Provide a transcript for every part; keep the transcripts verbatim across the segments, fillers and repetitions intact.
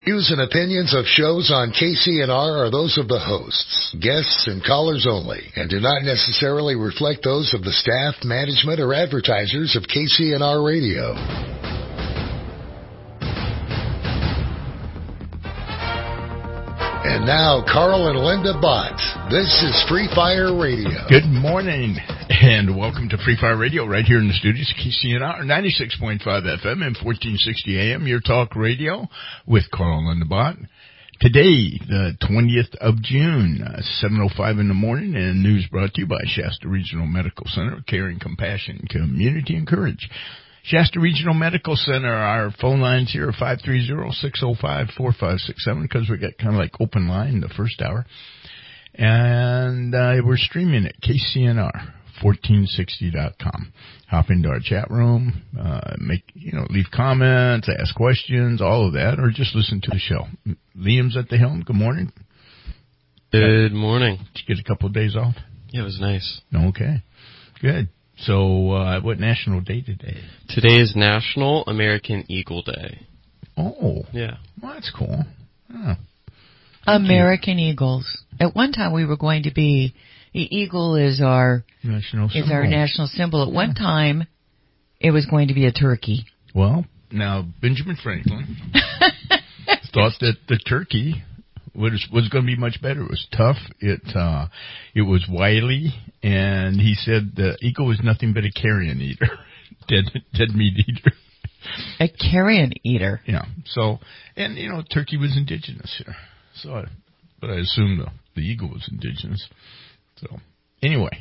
Views and opinions of shows on K C N R are those of the hosts, guests, and callers only, and do not necessarily reflect those of the staff, management, or advertisers of K C N R Radio. And now, Carl and Linda Bott. This is Free Fire Radio. Good morning, and welcome to Free Fire Radio right here in the studios, K C N R, ninety-six point five F M and fourteen sixty A M, your talk radio with Carl and Linda Bott. Today, the twentieth of June, uh, seven oh five in the morning, and news brought to you by Shasta Regional Medical Center, caring, compassion, community, and courage. Shasta Regional Medical Center, our phone lines here are five three zero, six oh five, four five six seven, because we got kind of like open line the first hour. And uh, we're streaming at K C N R fourteen sixty dot com. Hop into our chat room, uh, make, you know, leave comments, ask questions, all of that, or just listen to the show. Liam's at the helm. Good morning. Good morning. Did you get a couple of days off? Yeah, it was nice. Okay, good. So, uh, what national day today? Today is National American Eagle Day. Oh. Yeah. Well, that's cool. Oh. American you. Eagles. At one time we were going to be, the eagle is our national symbol. Is our national symbol. At yeah. one time it was going to be a turkey. Well, now Benjamin Franklin thought that the turkey was was going to be much better. It was tough. It uh, it was wily, and he said the eagle was nothing but a carrion eater, dead dead meat eater. A carrion eater. Yeah. So, and you know, turkey was indigenous here. So, I, but I assume the the eagle was indigenous. So, anyway.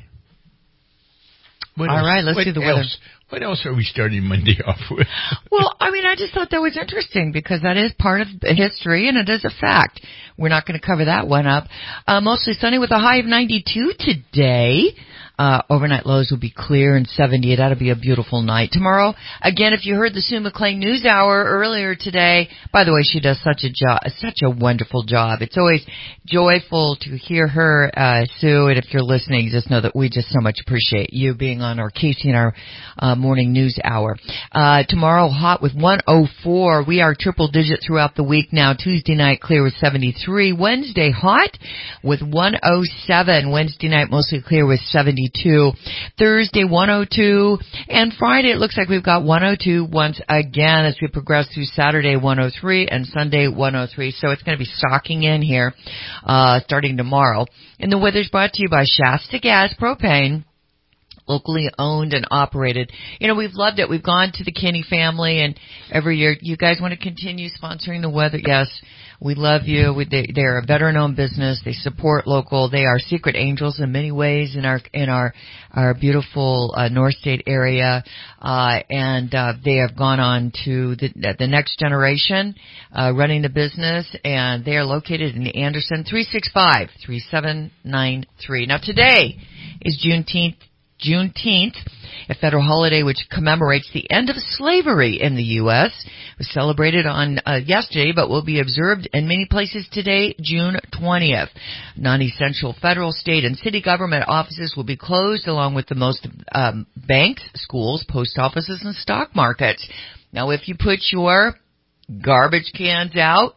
What All else? right, let's what do the else? weather. What else are we starting Monday off with? Well, I mean, I just thought that was interesting because that is part of history and it is a fact. We're not going to cover that one up. Uh, mostly sunny with a high of ninety-two today. Uh, overnight lows will be clear and seventy. That'll be a beautiful night. Tomorrow, again, if you heard the Sue McLean News Hour earlier today, by the way, she does such a job, such a wonderful job. It's always joyful to hear her, uh, Sue, and if you're listening, just know that we just so much appreciate you being on our K C N R uh, morning news hour. Uh, tomorrow, hot with one oh four. We are triple digit throughout the week now. Tuesday night, clear with seventy-three. Wednesday, hot with one oh seven. Wednesday night, mostly clear with seventy-two. Thursday, one oh two, and Friday it looks like we've got one oh two once again as we progress through Saturday, one oh three, and Sunday, one oh three. So it's going to be stocking in here uh starting tomorrow. And the weather's brought to you by Shasta Gas Propane, locally owned and operated. You know, we've loved it. We've gone to the Kinney family, and every year, you guys want to continue sponsoring the weather? Yes, we love you. We, they, they're a veteran-owned business. They support local. They are secret angels in many ways in our in our our beautiful uh, North State area, uh, and uh, they have gone on to the, the next generation uh, running the business, and they are located in Anderson, three six five, three seven nine three. Now, today is Juneteenth. Juneteenth, a federal holiday which commemorates the end of slavery in the U S It was celebrated on uh, yesterday, but will be observed in many places today, June twentieth. Non-essential federal, state, and city government offices will be closed, along with the most um, banks, schools, post offices, and stock markets. Now, if you put your garbage cans out,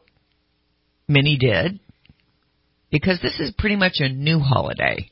many did, because this is pretty much a new holiday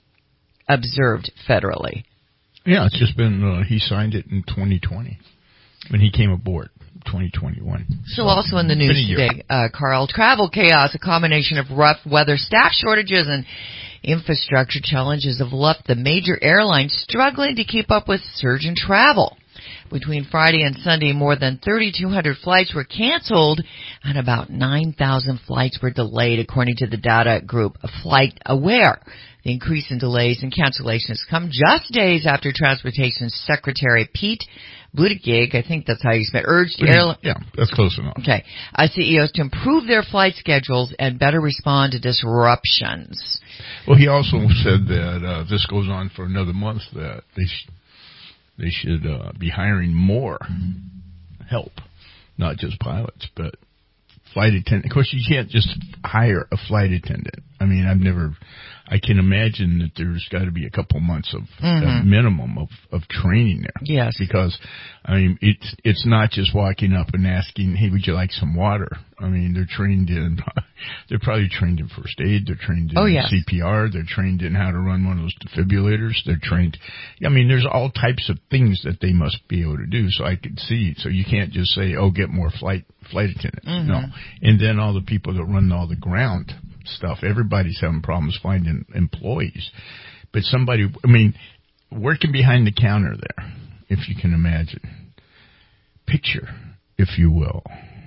observed federally. Yeah, it's just been, uh, he signed it in twenty twenty when he came aboard, twenty twenty-one. So, so also in the news today, uh, Carl, travel chaos, a combination of rough weather, staff shortages, and infrastructure challenges have left the major airlines struggling to keep up with surge in travel. Between Friday and Sunday, more than thirty-two hundred flights were canceled and about nine thousand flights were delayed, according to the data group FlightAware. The increase in delays and cancellations come just days after Transportation Secretary Pete Buttigieg, I think that's how you spell it, urged airlines. Yeah, that's close enough. Okay, uh, C E Os to improve their flight schedules and better respond to disruptions. Well, he also said that uh, this goes on for another month, that they sh- they should uh, be hiring more help, not just pilots, but flight attendant. Of course, you can't just hire a flight attendant. I mean, I've never, I can imagine that there's got to be a couple months of Mm-hmm. a minimum of, of training there. Yes. Because, I mean, it's, it's not just walking up and asking, hey, would you like some water? I mean, they're trained in, they're probably trained in first aid. They're trained in Oh, yes. C P R. They're trained in how to run one of those defibrillators. They're trained, I mean, there's all types of things that they must be able to do. So I could see, so you can't just say, oh, get more flight, flight attendants. Mm-hmm. No. And then all the people that run all the ground stuff, everybody's having problems finding employees. But somebody, I mean, working behind the counter there, if you can imagine. Picture, if you will,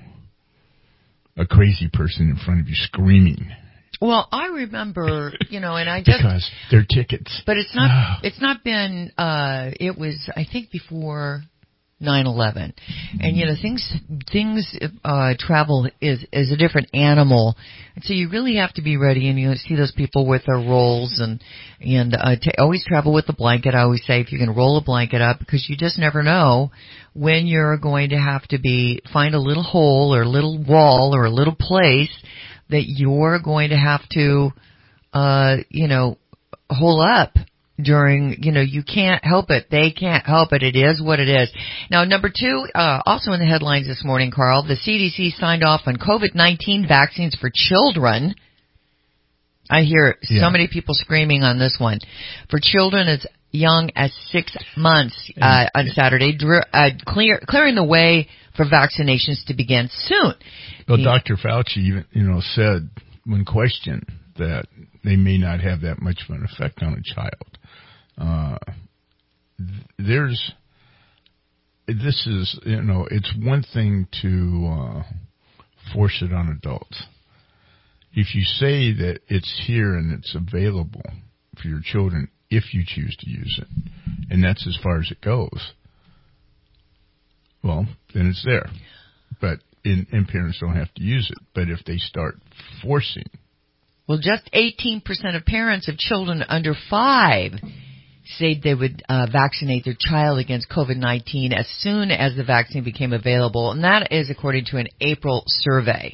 a crazy person in front of you screaming. Well, I remember, you know, and I just because they're tickets. But it's not. It's not been. Uh, it was, I think, before nine eleven, and you know, things things uh, travel is is a different animal, and so you really have to be ready. And you see those people with their rolls, and and uh, t- always travel with a blanket. I always say if you can roll a blanket up, because you just never know when you're going to have to be find a little hole or a little wall or a little place that you're going to have to, uh, you know, hole up during, you know, you can't help it. They can't help it. It is what it is. Now, number two, uh, also in the headlines this morning, Carl, the C D C signed off on COVID nineteen vaccines for children. I hear Yeah. so many people screaming on this one. For children as young as six months, uh, on Saturday, dr- uh, clear, clearing the way for vaccinations to begin soon. Well, The- Doctor Fauci even, you know, said when questioned that they may not have that much of an effect on a child. Uh, there's, this is, you know, it's one thing to uh, force it on adults. If you say that it's here and it's available for your children if you choose to use it, and that's as far as it goes, well, then it's there. But and, and parents don't have to use it. But if they start forcing, well, just eighteen percent of parents of children under five said they would uh, vaccinate their child against COVID nineteen as soon as the vaccine became available, and that is according to an April survey.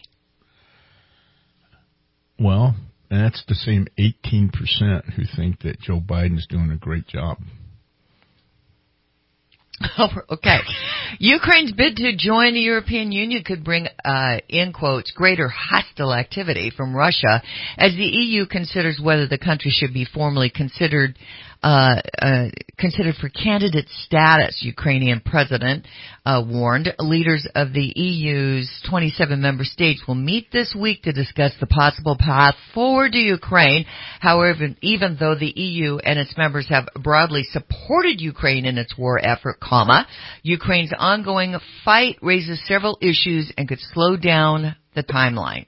well, and that's the same eighteen percent who think that Joe Biden's doing a great job. Okay. Ukraine's bid to join the European Union could bring, uh, in quotes, greater hostile activity from Russia as the E U considers whether the country should be formally considered uh, uh, considered for candidate status, Ukrainian president uh, warned. Leaders of the E U's twenty-seven member states will meet this week to discuss the possible path forward to Ukraine. However, even though the E U and its members have broadly supported Ukraine in its war effort, comma, Ukraine's ongoing fight raises several issues and could slow down the timeline.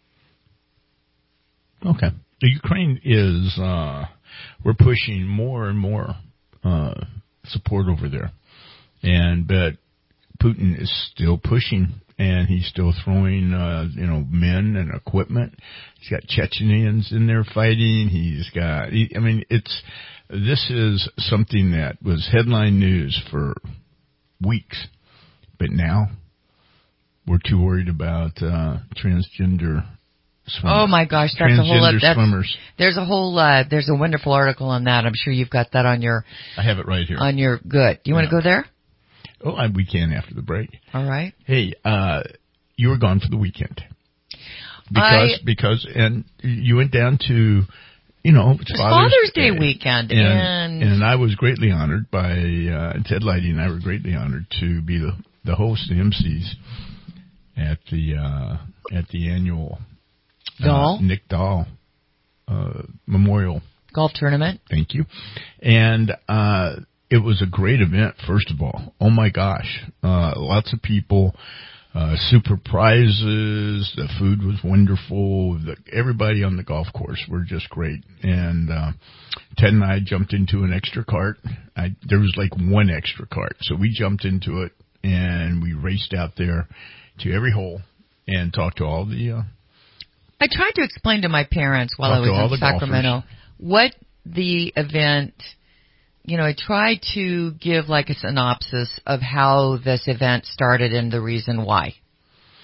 Okay. The Ukraine is, uh, we're pushing more and more, uh, support over there. And, but Putin is still pushing and he's still throwing, uh, you know, men and equipment. He's got Chechenians in there fighting. He's got, he, I mean, it's, this is something that was headline news for weeks. But now we're too worried about, uh, transgender swimmers. Oh my gosh, that's a whole. Transgender That's, swimmers. There's a whole. Uh, there's a wonderful article on that. I'm sure you've got that on your. I have it right here. On your good. You want to Yeah. go there? Oh, I, we can after the break. All right. Hey, uh, you were gone for the weekend I, because because and you went down to, you know, it's It's Father's, Father's Day weekend, and, and and I was greatly honored by uh, Ted Leidy and I were greatly honored to be the the host, the M Cs at the uh, at the annual Dahl uh, Nick Dahl uh, Memorial golf tournament. Thank you. And uh it was a great event, first of all. Oh my gosh. Uh lots of people, uh super prizes, the food was wonderful, the, everybody on the golf course were just great. And uh Ted and I jumped into an extra cart. I there was like one extra cart. So we jumped into it and we raced out there to every hole and talked to all the uh I tried to explain to my parents while I Talk to all was in the Sacramento golfers. what the event, you know, I tried to give like a synopsis of how this event started and the reason why.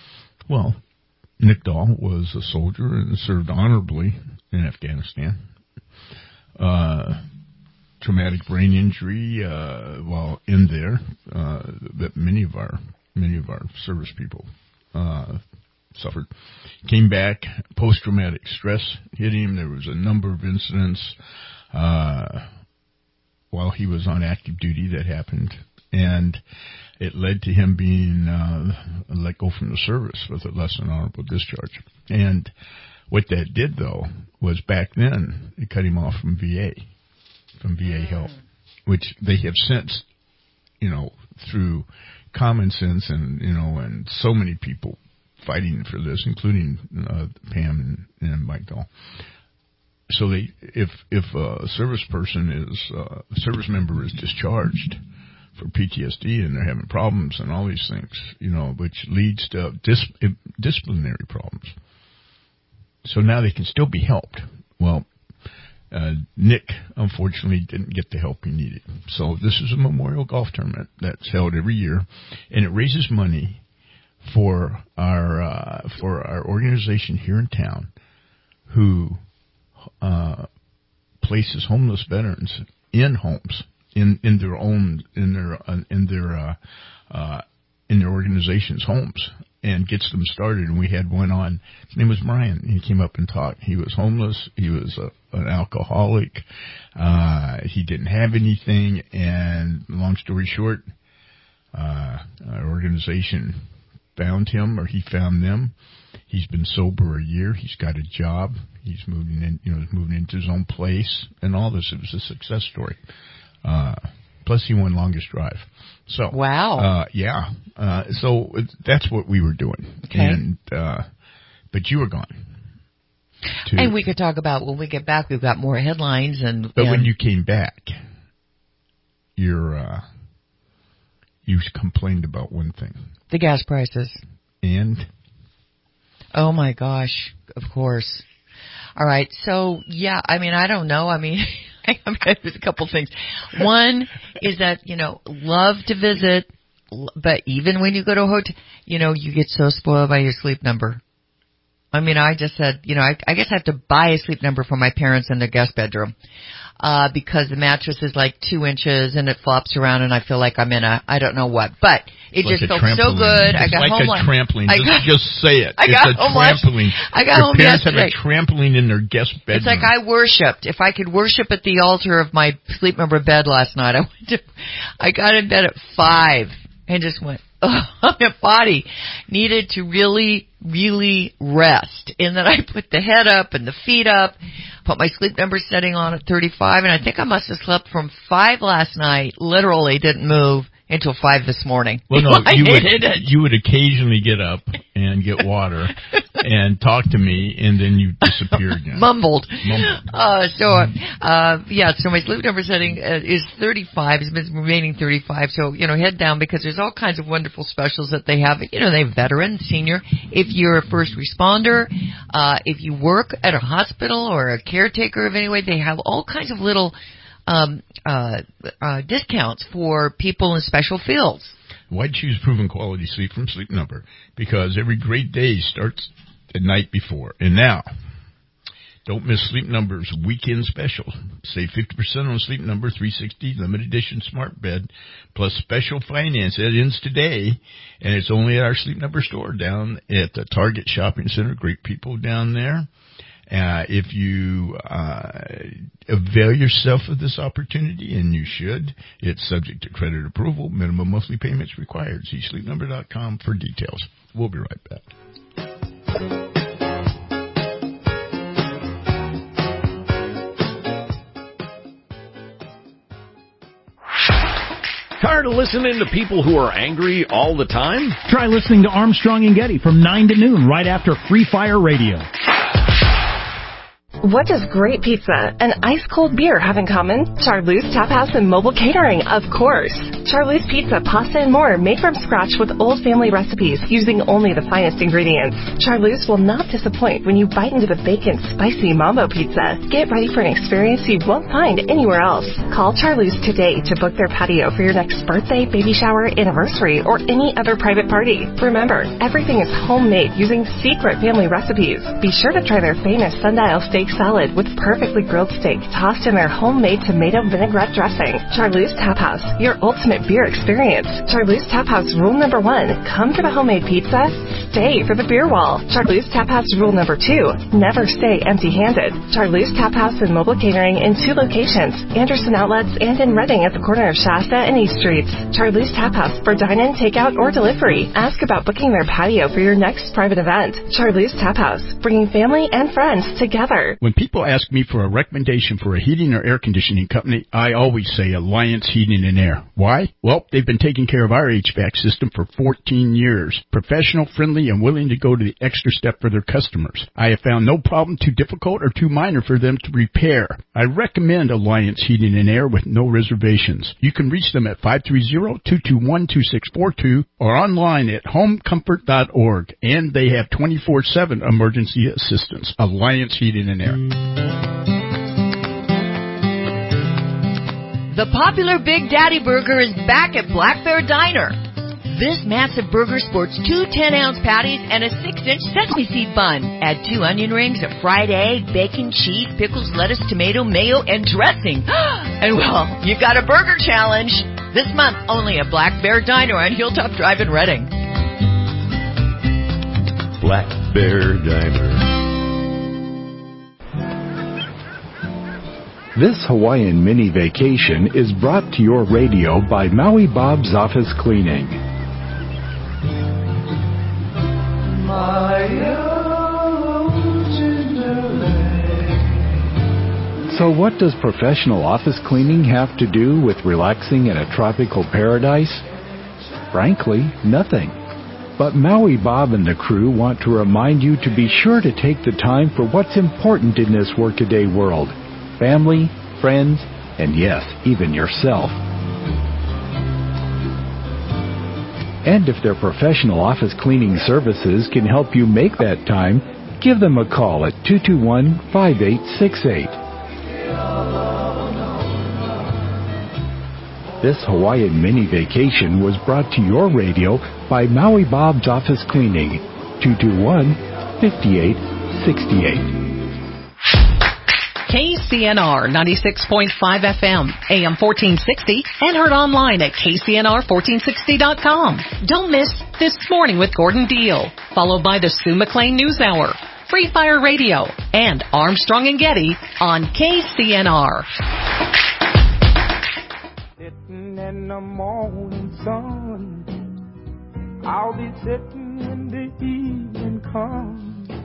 Well, Nick Dahl was a soldier and served honorably in Afghanistan. uh, traumatic brain injury uh, while in there uh, that many of our many of our service people uh, suffered. Came back, post-traumatic stress hit him. There was a number of incidents uh, while he was on active duty that happened, and it led to him being uh, let go from the service with a less than honorable discharge. And what that did, though, was back then it cut him off from V A, from V A help, which they have since, you know, through common sense and, you know, and so many people fighting for this, including uh, Pam and, and Mike Dahl. So they, if if a service person is uh, a service member is discharged for P T S D and they're having problems and all these things, you know, which leads to dis, disciplinary problems. So now they can still be helped. Well, uh, Nick unfortunately didn't get the help he needed. So this is a memorial golf tournament that's held every year, and it raises money for our uh, for our organization here in town, who uh, places homeless veterans in homes in, in their own in their uh, in their uh, uh, in their organization's homes, and gets them started. And we had one on. His name was Brian. He came up and talked. He was homeless. He was a, an alcoholic. Uh, he didn't have anything. And long story short, uh, our organization found him, or he found them. He's been sober a year. He's got a job. He's moving in, you know, moving into his own place, and all this. It was a success story. Uh, plus, he won longest drive. So wow, uh, yeah. Uh, so that's what we were doing. Okay. And uh, but you were gone. To, and we could talk about when we get back. We've got more headlines, and but and when you came back, you're uh, you complained about one thing. The gas prices. And? Oh, my gosh. Of course. All right. So, yeah, I mean, I don't know. I mean, there's a couple things. One is that, you know, love to visit, but even when you go to a hotel, you know, you get so spoiled by your sleep number. I mean, I just said, you know, I, I guess I have to buy a sleep number for my parents in their guest bedroom. Uh, because the mattress is like two inches and it flops around and I feel like I'm in a, I don't know what. But it it's just like felt so good. It's I got like home. a trampoline. I just, got, just say it. I it's got a home trampoline. I got Your home parents yesterday. have a trampoline in their guest bedroom. It's like I worshipped. If I could worship at the altar of my sleep number bed last night, I went to, I got in bed at five and just went, oh, my body needed to really, really rest. And then I put the head up and the feet up, put my sleep number setting on at thirty-five, and I think I must have slept from five last night, literally didn't move until five this morning. Well, no, I you would, it. you would occasionally get up and get water and talk to me, and then you disappear again. Mumbled. Mumbled. Uh, so, uh, yeah, so my sleep number setting uh, is thirty-five. It's been remaining thirty-five. So, you know, head down because there's all kinds of wonderful specials that they have. You know, they have veteran, senior. If you're a first responder, uh, if you work at a hospital or a caretaker of any way, they have all kinds of little um, uh, uh, discounts for people in special fields. Why choose proven quality sleep from Sleep Number? Because every great day starts the night before. And now, don't miss Sleep Number's weekend special. Save fifty percent on Sleep Number three sixty limited edition smart bed, plus special finance. It ends today, and it's only at our Sleep Number store down at the Target Shopping Center. Great people down there. Uh, if you uh, avail yourself of this opportunity, and you should, it's subject to credit approval. Minimum monthly payments required. See sleep number dot com for details. We'll be right back. Tired of listening to people who are angry all the time? Try listening to Armstrong and Getty from nine to noon right after Free Fire Radio. What does great pizza and ice-cold beer have in common? Charlie's Tap House and Mobile Catering, of course. Charlie's Pizza, pasta, and more made from scratch with old family recipes using only the finest ingredients. Charlie's will not disappoint when you bite into the bacon spicy mambo pizza. Get ready for an experience you won't find anywhere else. Call Charlie's today to book their patio for your next birthday, baby shower, anniversary, or any other private party. Remember, everything is homemade using secret family recipes. Be sure to try their famous sundial steak Greek salad with perfectly grilled steak tossed in their homemade tomato vinaigrette dressing. Charlie's Tap House, your ultimate beer experience. Charlie's Tap House rule number one, come for the homemade pizza, stay for the beer wall. Charlie's Tap House rule number two, never stay empty-handed. Charlie's Tap House and Mobile Catering in two locations, Anderson Outlets and in Reading at the corner of Shasta and East Streets. Charlie's Tap House for dine-in, takeout, or delivery. Ask about booking their patio for your next private event. Charlie's Tap House, bringing family and friends together. When people ask me for a recommendation for a heating or air conditioning company, I always say Alliance Heating and Air. Why? Well, they've been taking care of our H V A C system for fourteen years. Professional, friendly, and willing to go to the extra step for their customers. I have found no problem too difficult or too minor for them to repair. I recommend Alliance Heating and Air with no reservations. You can reach them at five three zero, two two one, two six four two or online at home comfort dot org. And they have twenty-four seven emergency assistance. Alliance Heating and Air. The popular Big Daddy Burger is back at Black Bear Diner. This massive burger sports two ten-ounce patties and a six-inch sesame seed bun. Add two onion rings, a fried egg, bacon, cheese, pickles, lettuce, tomato, mayo, and dressing. And, well, you've got a burger challenge. This month, only at Black Bear Diner on Hilltop Drive in Reading. Black Bear Diner. This Hawaiian mini vacation is brought to your radio by Maui Bob's Office Cleaning. So what does professional office cleaning have to do with relaxing in a tropical paradise? Frankly, nothing. But Maui Bob and the crew want to remind you to be sure to take the time for what's important in this workaday world. Family, friends, and yes, even yourself. And if their professional office cleaning services can help you make that time, give them a call at two two one, five eight six eight. This Hawaiian mini vacation was brought to your radio by Maui Bob's Office Cleaning, two two one, five eight six eight. K C N R ninety-six point five F M, A M fourteen sixty, and heard online at K C N R fourteen sixty dot com. Don't miss This Morning with Gordon Deal, followed by the Sue McLean News Hour, Free Fire Radio, and Armstrong and Getty on K C N R. Sitting in the morning sun, I'll be sitting when the evening comes.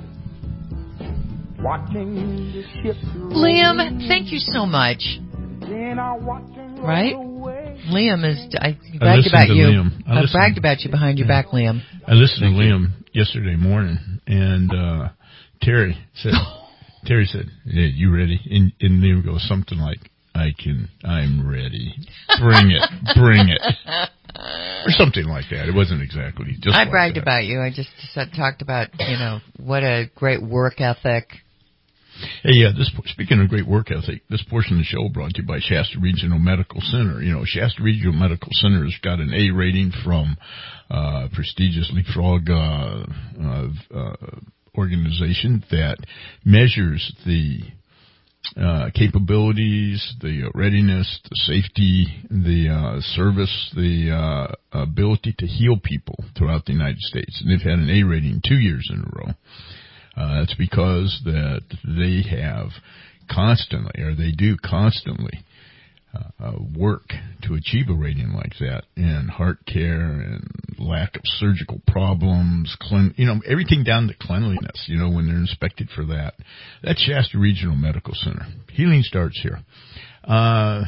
Liam, thank you so much. Right? Liam is, I bragged about you. Liam. I, I bragged about you behind your yeah. back, Liam. I listened thank to Liam you. yesterday morning, and uh, Terry said, Terry said, hey, you ready? And, and Liam goes something like, I can, I'm ready. Bring it, bring it. Or something like that. It wasn't exactly just I like bragged that. about you. I just said, talked about, you know, what a great work ethic. Hey, yeah, this, speaking of great work ethic, this portion of the show brought to you by Shasta Regional Medical Center. You know, Shasta Regional Medical Center has got an A rating from uh prestigious Leapfrog uh, uh, uh, organization that measures the uh capabilities, the readiness, the safety, the uh service, the uh ability to heal people throughout the United States. And they've had an A rating two years in a row. Uh, it's because that they have constantly, or they do constantly, uh, work to achieve a rating like that in heart care and lack of surgical problems, clean, you know, everything down to cleanliness, you know, when they're inspected for that. That's Shasta Regional Medical Center. Healing starts here. Uh,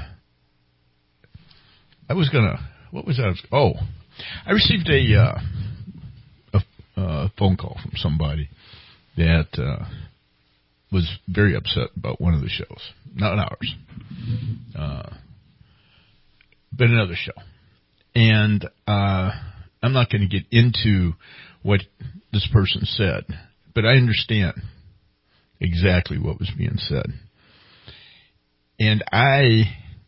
I was gonna, what was that? Oh, I received a, uh, a, a phone call from somebody that uh, was very upset about one of the shows. Not ours. Uh, but another show. And uh, I'm not going to get into what this person said, but I understand exactly what was being said. And I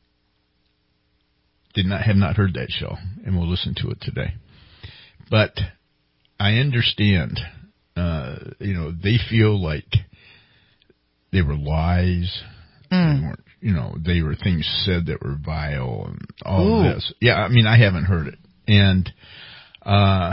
did not have not heard that show, and we'll listen to it today. But I understand... Uh, you know, they feel like they were lies. Mm. They weren't, you know, they were things said that were vile and all Ooh. of this. Yeah, I mean, I haven't heard it. And, uh,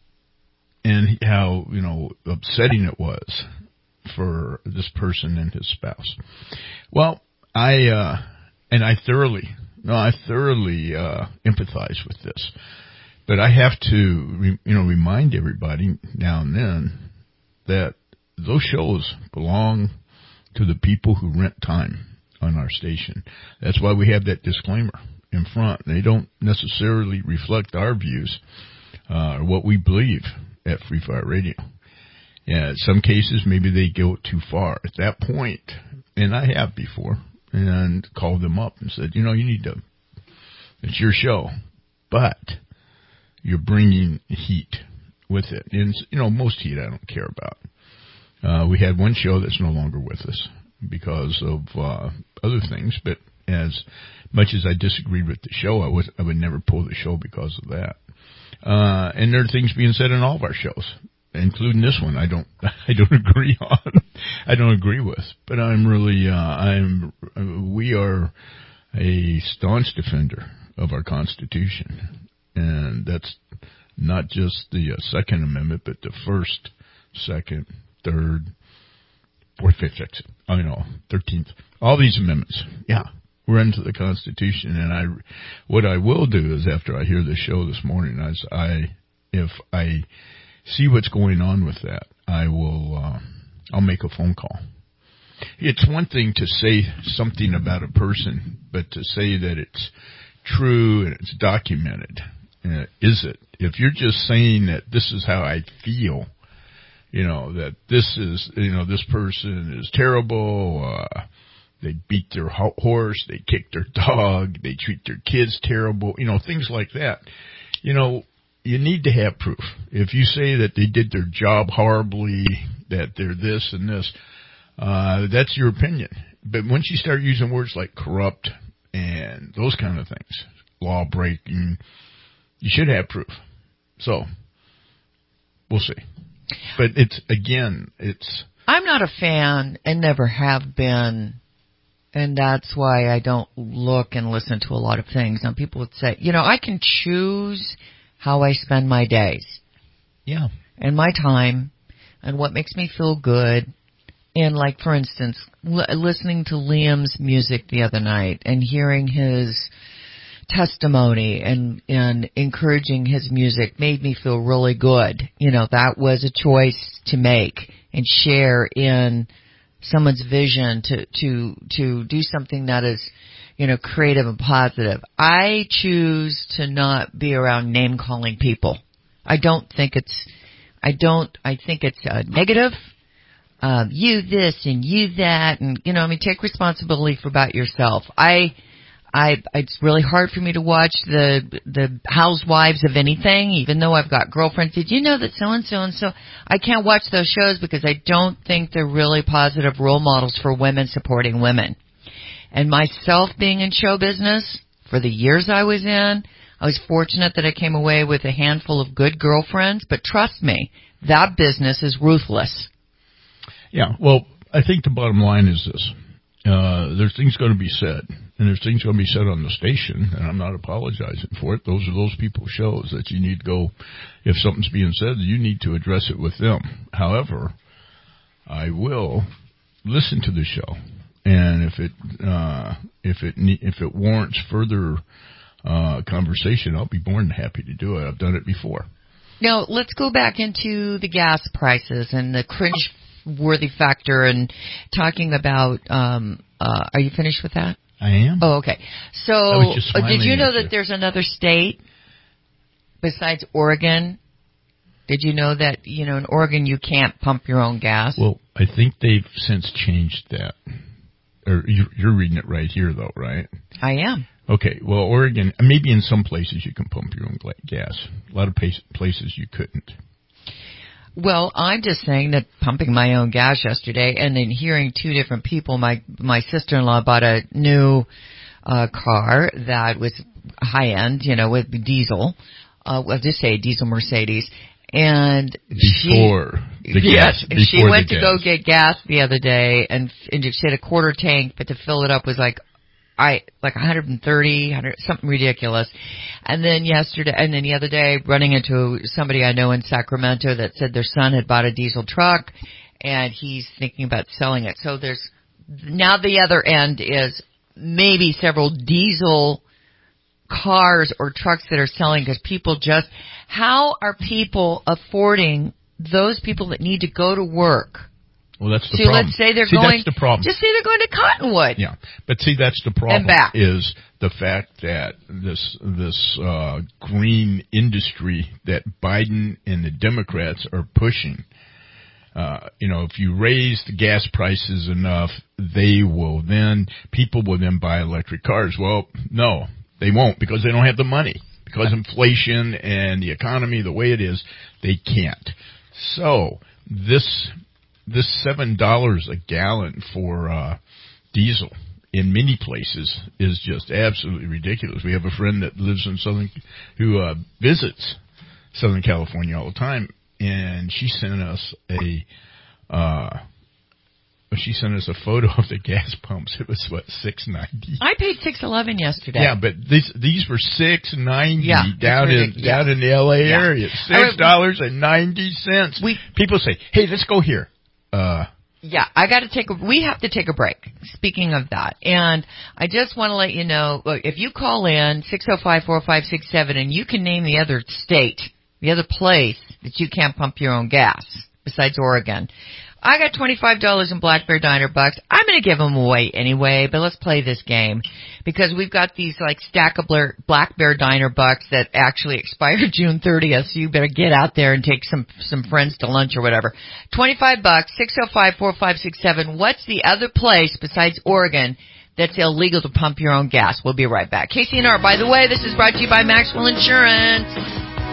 and how, you know, upsetting it was for this person and his spouse. Well, I, uh, and I thoroughly, no, I thoroughly, uh, empathize with this. But I have to, re, you know, remind everybody now and then that those shows belong to the people who rent time on our station. That's why we have that disclaimer in front. They don't necessarily reflect our views, uh, or what we believe at Free Fire Radio. Yeah, in some cases, maybe they go too far. At that point, and I have before, and called them up and said, you know, you need to, it's your show, but you're bringing heat with it. And, you know, most heat I don't care about. Uh, we had one show that's no longer with us because of uh, other things, but as much as I disagreed with the show, I, was, I would never pull the show because of that. Uh, and there are things being said in all of our shows, including this one. I don't, I don't agree on, I don't agree with, but I'm really, uh, I'm, we are a staunch defender of our Constitution, and that's not just the uh, Second Amendment, but the First, Second, Third, Fourth, Fifth, Sixth, I know, Thirteenth, all these amendments. Yeah, we're into the Constitution, and I, what I will do is after I hear the show this morning, as I, if I see what's going on with that, I will, uh, I'll make a phone call. It's one thing to say something about a person, but to say that it's true and it's documented, uh, is it? If you're just saying that this is how I feel, you know, that this is, you know, this person is terrible, uh, they beat their ho- horse, they kick their dog, they treat their kids terrible, you know, things like that. You know, you need to have proof. If you say that they did their job horribly, that they're this and this, uh, that's your opinion. But once you start using words like corrupt and those kind of things, law breaking, you should have proof. So, we'll see. But it's, again, it's... I'm not a fan and never have been, and that's why I don't look and listen to a lot of things. Some people would say, you know, I can choose how I spend my days. Yeah. And my time, and what makes me feel good. And like, for instance, l- listening to Liam's music the other night and hearing his testimony and, and encouraging his music made me feel really good. You know, that was a choice to make and share in someone's vision to, to, to do something that is, you know, creative and positive. I choose to not be around name calling people. I don't think it's, I don't, I think it's uh, negative. Um, you this and you that, and, you know, I mean, take responsibility for about yourself. I, I, it's really hard for me to watch the, the housewives of anything, even though I've got girlfriends. Did you know that so and so and so? I can't watch those shows because I don't think they're really positive role models for women supporting women. And myself being in show business for the years I was in, I was fortunate that I came away with a handful of good girlfriends, but trust me, that business is ruthless. Yeah, well, I think the bottom line is this. Uh, there's things going to be said, and there's things going to be said on the station, and I'm not apologizing for it. Those are those people's shows that you need to go, if something's being said, you need to address it with them. However, I will listen to the show, and if it, uh, if it, if it warrants further, uh, conversation, I'll be more than happy to do it. I've done it before. Now, let's go back into the gas prices and the cringe worthy factor and talking about, um, uh, are you finished with that? I am. Oh, okay. So, uh, did you know that you. there's another state besides Oregon? Did you know that, you know, in Oregon you can't pump your own gas? Well, I think they've since changed that. Or you're reading it right here, though, right? I am. Okay. Well, Oregon, maybe in some places you can pump your own gas. A lot of places you couldn't. Well, I'm just saying that pumping my own gas yesterday and then hearing two different people, my my sister-in-law bought a new uh car that was high-end, you know, with diesel. Uh, well, just say diesel Mercedes. And before she, the gas. Yes, before she went the to gas. go get gas the other day, and, and she had a quarter tank, but to fill it up was like, I like one hundred thirty, one hundred, something ridiculous. And then yesterday, and then the other day, running into somebody I know in Sacramento that said their son had bought a diesel truck, and he's thinking about selling it. So there's now the other end is maybe several diesel cars or trucks that are selling because people just, how are people affording those people that need to go to work? Well, that's the so problem. let's say they're see, going, that's the problem. just say they're going to Cottonwood. Yeah, but see, that's the problem. And back. Is the fact that this this uh, green industry that Biden and the Democrats are pushing. Uh, you know, if you raise the gas prices enough, they will then, people will then buy electric cars. Well, no, they won't because they don't have the money. Because inflation and the economy, the way it is, they can't. So, this, this seven dollars a gallon for, uh, diesel in many places is just absolutely ridiculous. We have a friend that lives in Southern, who, uh, visits Southern California all the time. And she sent us a, uh, she sent us a photo of the gas pumps. It was what, six ninety. I paid six eleven yesterday. Yeah, but these these were six ninety yeah, down in ridiculous. down in the L A yeah. area. Six dollars and ninety cents. We people say, "Hey, let's go here." Uh, yeah, I got to take a. We have to take a break. Speaking of that, and I just want to let you know, if you call in six oh five, four oh five, six seven, and you can name the other state. The other place that you can't pump your own gas, besides Oregon. I got twenty-five dollars in Black Bear Diner bucks. I'm going to give them away anyway, but let's play this game. Because we've got these, like, stackable Black Bear Diner bucks that actually expire June thirtieth, so you better get out there and take some some friends to lunch or whatever. twenty-five bucks, six oh five, four oh five, six seven. What's the other place besides Oregon that's illegal to pump your own gas? We'll be right back. K C N R, by the way, this is brought to you by Maxwell Insurance.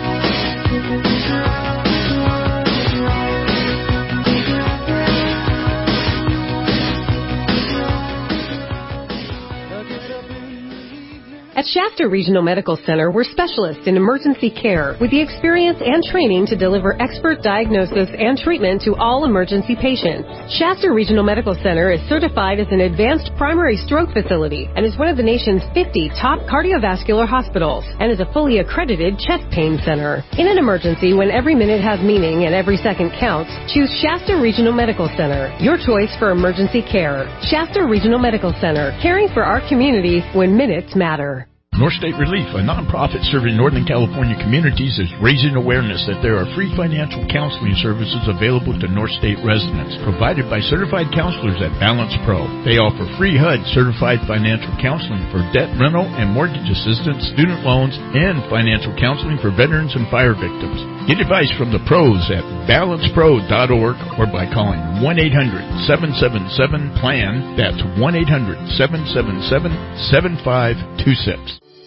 At Shasta Regional Medical Center, we're specialists in emergency care with the experience and training to deliver expert diagnosis and treatment to all emergency patients. Shasta Regional Medical Center is certified as an advanced primary stroke facility and is one of the nation's fifty top cardiovascular hospitals and is a fully accredited chest pain center. In an emergency, when every minute has meaning and every second counts, choose Shasta Regional Medical Center, your choice for emergency care. Shasta Regional Medical Center, caring for our community when minutes matter. North State Relief, a nonprofit serving Northern California communities, is raising awareness that there are free financial counseling services available to North State residents, provided by certified counselors at Balance Pro. They offer free H U D certified financial counseling for debt rental and mortgage assistance, student loans, and financial counseling for veterans and fire victims. Get advice from the pros at balance pro dot org or by calling one eight hundred, seven seven seven, P L A N. That's one eight hundred, seven seven seven, seven five two six.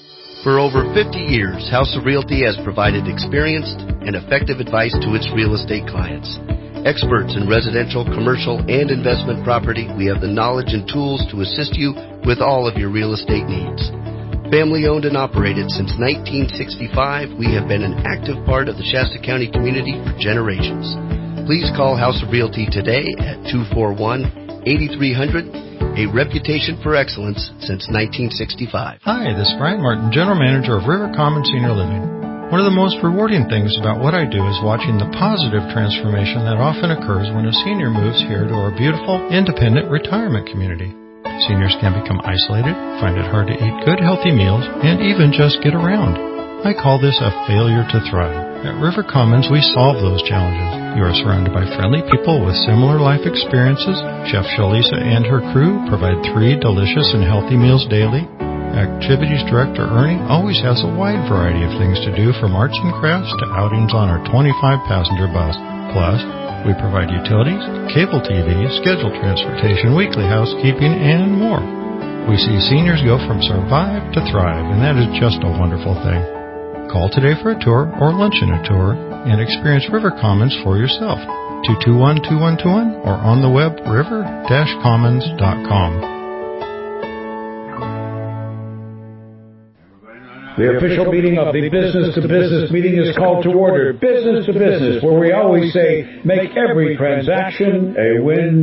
For over fifty years, House of Realty has provided experienced and effective advice to its real estate clients. Experts in residential, commercial, and investment property, we have the knowledge and tools to assist you with all of your real estate needs. Family owned and operated since nineteen sixty-five, we have been an active part of the Shasta County community for generations. Please call House of Realty today at two four one, eight three zero zero. A reputation for excellence since nineteen sixty-five. Hi, this is Brian Martin, General Manager of River Common Senior Living. One of the most rewarding things about what I do is watching the positive transformation that often occurs when a senior moves here to our beautiful, independent retirement community. Seniors can become isolated, find it hard to eat good, healthy meals, and even just get around. I call this a failure to thrive. At River Commons, we solve those challenges. You are surrounded by friendly people with similar life experiences. Chef Shalisa and her crew provide three delicious and healthy meals daily. Activities Director Ernie always has a wide variety of things to do, from arts and crafts to outings on our twenty-five passenger bus. Plus, we provide utilities, cable T V, scheduled transportation, weekly housekeeping, and more. We see seniors go from survive to thrive, and that is just a wonderful thing. Call today for a tour or lunch in a tour and experience River Commons for yourself. two two one, two one two one or on the web river dash commons dot com. The official meeting of the Business to Business meeting is called to order. Business to Business, where we always say, make every transaction a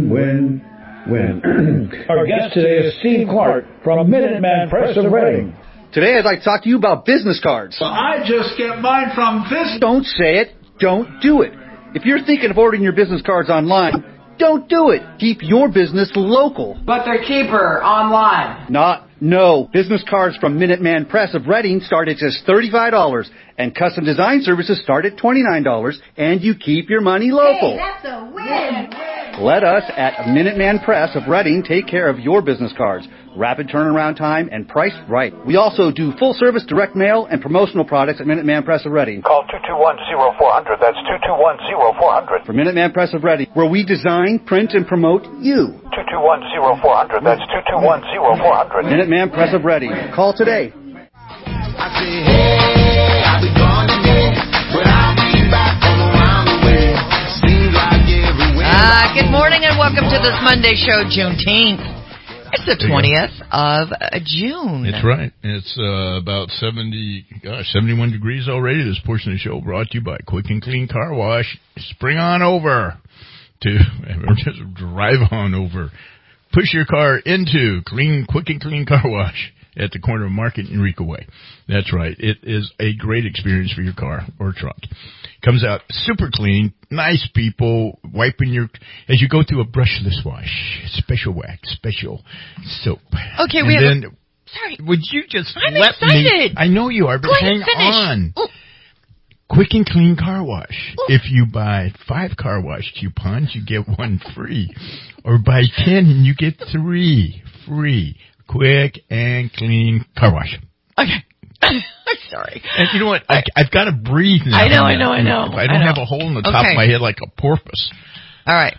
win-win-win. Our guest today is Steve Clark from Minuteman Press of Reading. Today I'd like to talk to you about business cards. Well, I just get mine from this. Don't say it. Don't do it. If you're thinking of ordering your business cards online, don't do it. Keep your business local. But they're cheaper online. Not, no. Business cards from Minuteman Press of Reading start at just thirty-five dollars, and custom design services start at twenty-nine dollars, and you keep your money local. Hey, that's a win. Let us at Minuteman Press of Reading take care of your business cards. Rapid turnaround time and priced right. We also do full-service direct mail and promotional products at Minuteman Press of Reading. Call two two one, zero four zero zero. That's two two one, zero four zero zero. For Minuteman Press of Reading, where we design, print, and promote you. two two one, zero four zero zero. That's two two one, zero four zero zero. Minuteman Press of Reading. Call today. I say, hey, I'll be gone today, but I'll be back from around the way. Seems like everywhere. Ah, good morning and welcome to this Monday show, Juneteenth. It's the twentieth of June. That's right. It's uh, about seventy, gosh, seventy-one degrees already. This portion of the show brought to you by Quick and Clean Car Wash. Spring on over to, or just drive on over. Push your car into Clean, Quick and Clean Car Wash at the corner of Market and Eureka Way. That's right. It is a great experience for your car or truck. Comes out super clean, nice people, wiping your, as you go through a brushless wash, special wax, special soap. Okay, and we have then, a, sorry. Would you just I'm let excited. me, I know you are, but Go hang ahead, finish. on. Ooh. Quick and Clean Car Wash. Ooh. If you buy five car wash coupons, you get one free. Or buy ten and you get three free. Quick and Clean Car Wash. Okay. I'm sorry. And you know what? I, I've got to breathe now. I know, I know, I know. I don't I know. have a hole in the top okay. of my head like a porpoise. All right.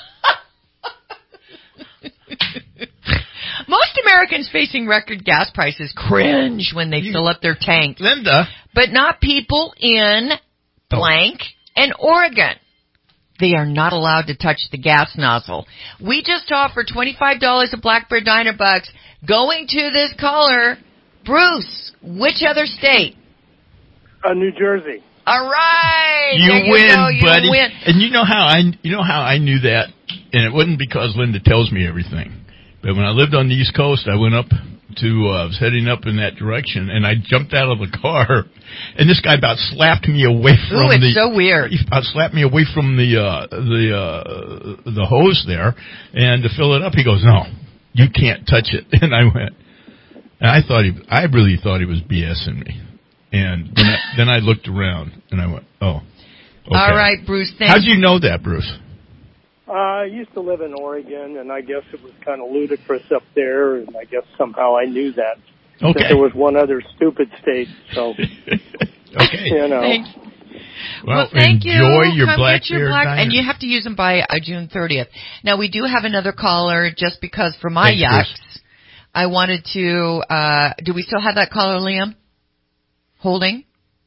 Most Americans facing record gas prices cringe when they you, fill up their tanks. Linda. But not people in blank oh. and Oregon. They are not allowed to touch the gas nozzle. We just offered twenty-five dollars of Blackbird Dynabucks going to this caller. Bruce, which other state? Uh, New Jersey. All right. You, you win, go, you buddy. Win. And you know how I you know how I knew that, and it wasn't because Linda tells me everything. But when I lived on the East Coast, I went up to uh, I was heading up in that direction, and I jumped out of the car, and this guy about slapped me away from Ooh, it's the. so weird. He about slapped me away from the uh, the uh, the hose there, and to fill it up, he goes, "No, you can't touch it." And I went. And I thought he, I really thought he was BSing me. And then I, then I looked around and I went, oh, okay. All right, Bruce. Thanks. How'd you know that, Bruce? Uh, I used to live in Oregon, and I guess it was kind of ludicrous up there, and I guess somehow I knew that. Okay. That there was one other stupid state, so. Okay. You know. Thanks. Well, well, thank enjoy you. your Come black get your bear black, and you have to use them by uh, June thirtieth. Now, we do have another caller, just because for my Thanks, yucks. Bruce. I wanted to, uh, do we still have that caller, Liam? Holding?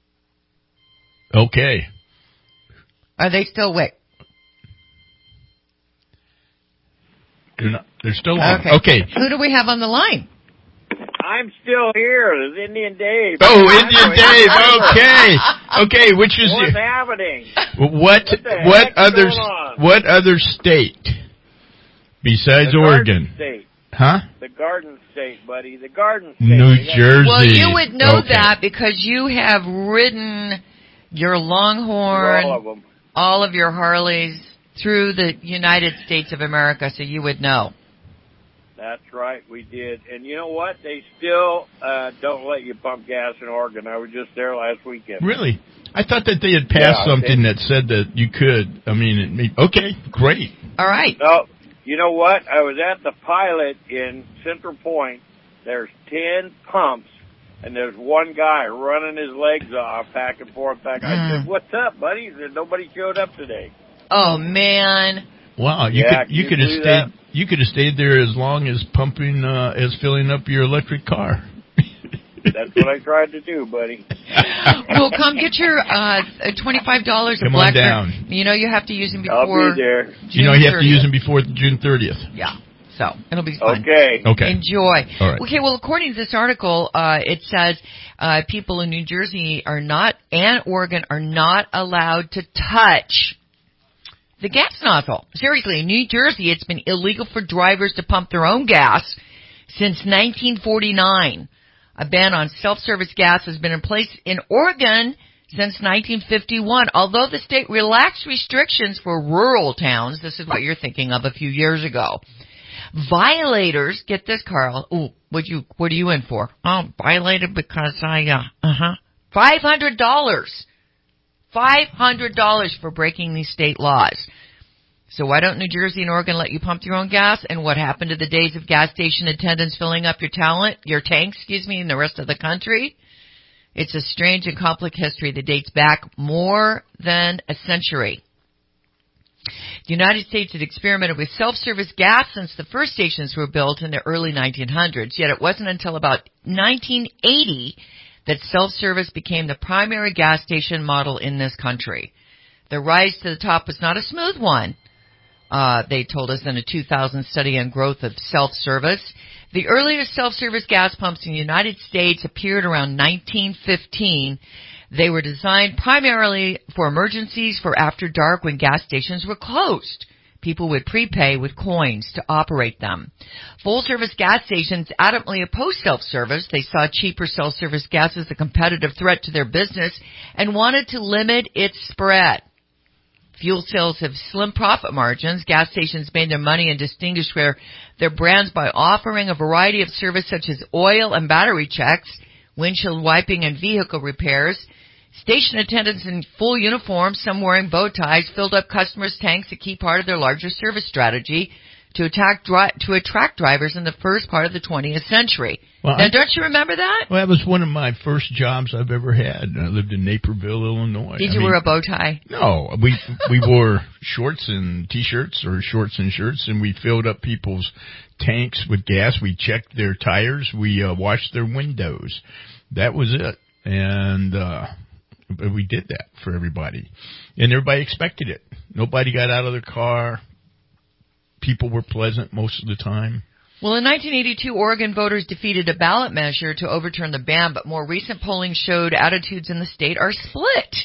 Okay. Are they still awake? They're not, they're still on. Okay. Okay. Who do we have on the line? I'm still here. It's Indian Dave. Oh, Indian Dave. Okay. Okay, which is What's the, happening? What, What, what other, what other state besides the Oregon? Garden State. Huh? The Garden State, buddy. The Garden State. New Jersey. Well, you would know okay. that because you have ridden your Longhorn, all of them. all of your Harleys through the United States of America, so you would know. That's right, we did. And you know what? They still uh, don't let you pump gas in Oregon. I was just there last weekend. Really? I thought that they had passed Yeah, something they, that said that you could. I mean, it may, okay, great. All right. No, you know what? I was at the Pilot in Central Point. There's ten pumps, and there's one guy running his legs off back and forth. Back. I Mm. said, "What's up, buddy?" He said, "Nobody showed up today." Oh man. Wow, you Yeah, could you can could you have believe stayed that? you could have stayed there as long as pumping uh, as filling up your electric car. That's what I tried to do, buddy. Well, come get your uh, twenty-five dollars of Come on Blackbird. down. You know you have to use them before. I'll be there. June you know you have thirtieth. to use them before June thirtieth. Yeah. So it'll be fun. Okay. Okay. Enjoy. All right. Okay, well, according to this article, uh, it says uh, people in New Jersey are not, and Oregon are not allowed to touch the gas nozzle. Seriously, in New Jersey, it's been illegal for drivers to pump their own gas since nineteen forty-nine. A ban on self-service gas has been in place in Oregon since nineteen fifty-one, although the state relaxed restrictions for rural towns. This is what you're thinking of a few years ago. Violators, get this, Carl. Ooh, what you, what are you in for? Oh, violated because I, uh, uh-huh. five hundred dollars. five hundred dollars for breaking these state laws. So why don't New Jersey and Oregon let you pump your own gas? And what happened to the days of gas station attendants filling up your talent, your tanks, excuse me, in the rest of the country? It's a strange and complex history that dates back more than a century. The United States had experimented with self-service gas since the first stations were built in the early nineteen hundreds, yet it wasn't until about nineteen eighty that self-service became the primary gas station model in this country. The rise to the top was not a smooth one, uh, they told us in a two thousand study on growth of self-service. The earliest self-service gas pumps in the United States appeared around nineteen fifteen. They were designed primarily for emergencies for after dark when gas stations were closed. People would prepay with coins to operate them. Full-service gas stations adamantly opposed self-service. They saw cheaper self-service gas as a competitive threat to their business and wanted to limit its spread. Fuel sales have slim profit margins. Gas stations made their money and distinguished their, their brands by offering a variety of service such as oil and battery checks, windshield wiping and vehicle repairs. Station attendants in full uniform, some wearing bow ties, filled up customers' tanks, a key part of their larger service strategy to, attack, dri- to attract drivers in the first part of the twentieth century. Well, now, I, don't you remember that? Well, that was one of my first jobs I've ever had. I lived in Naperville, Illinois. Did I you mean, wear a bow tie? No. We we wore shorts and T-shirts or shorts and shirts, and we filled up people's tanks with gas. We checked their tires. We uh, washed their windows. That was it. And uh we did that for everybody. And everybody expected it. Nobody got out of their car. People were pleasant most of the time. Well, in nineteen eighty-two, Oregon voters defeated a ballot measure to overturn the ban, but more recent polling showed attitudes in the state are split.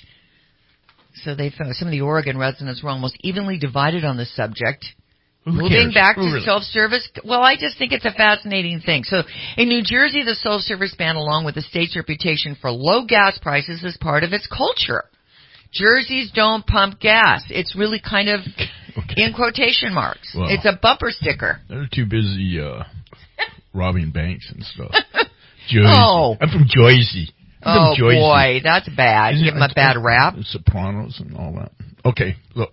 So they found some of the Oregon residents were almost evenly divided on the subject. Who Moving cares? back to Who really? self-service, well, I just think it's a fascinating thing. So in New Jersey, the self-service ban, along with the state's reputation for low gas prices, is part of its culture. Jerseys don't pump gas. It's really kind of okay. In quotation marks. Well, it's a bumper sticker. They're too busy uh, robbing banks and stuff. Jersey. Oh. I'm from Jersey. I'm Oh, from Jersey. boy, that's bad. Isn't Give it- them a bad rap. The Sopranos and all that. Okay, look.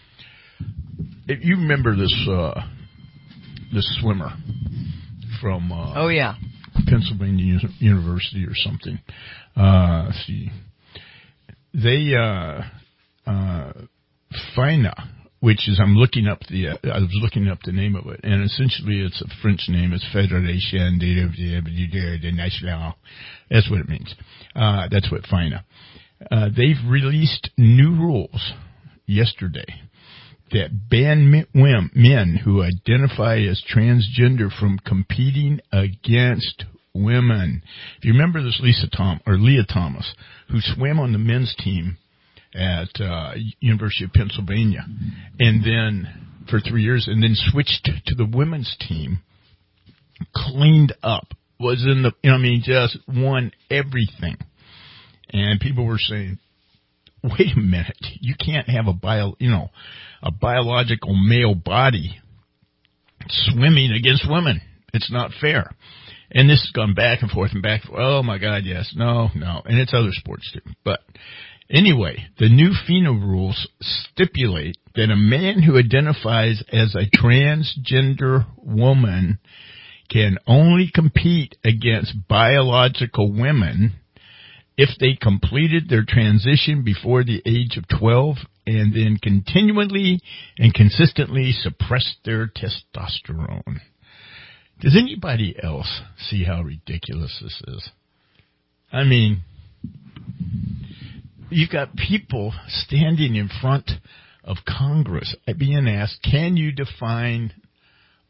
If you remember this uh, this swimmer from uh, Oh, yeah. Pennsylvania Uni- University or something. Uh, let's see. They, uh, uh, FINA, which is, I'm looking up the, uh, I was looking up the name of it, and essentially it's a French name. It's Fédération de National. That's what it means. Uh, that's what FINA. Uh, they've released new rules yesterday that ban men, men who identify as transgender from competing against women. If you remember this Lisa Tom or Leah Thomas, who swam on the men's team at uh, University of Pennsylvania, and then for three years, and then switched to the women's team, cleaned up, was in the, you know, I mean, just won everything. And people were saying, wait a minute, you can't have a bio, you know, a biological male body swimming against women. It's not fair. And this has gone back and forth and back and forth. Oh my God, yes, no, no. And it's other sports too. But anyway, the new FINA rules stipulate that a man who identifies as a transgender woman can only compete against biological women if they completed their transition before the age of twelve and then continually and consistently suppressed their testosterone. Does anybody else see how ridiculous this is? I mean, you've got people standing in front of Congress being asked, can you define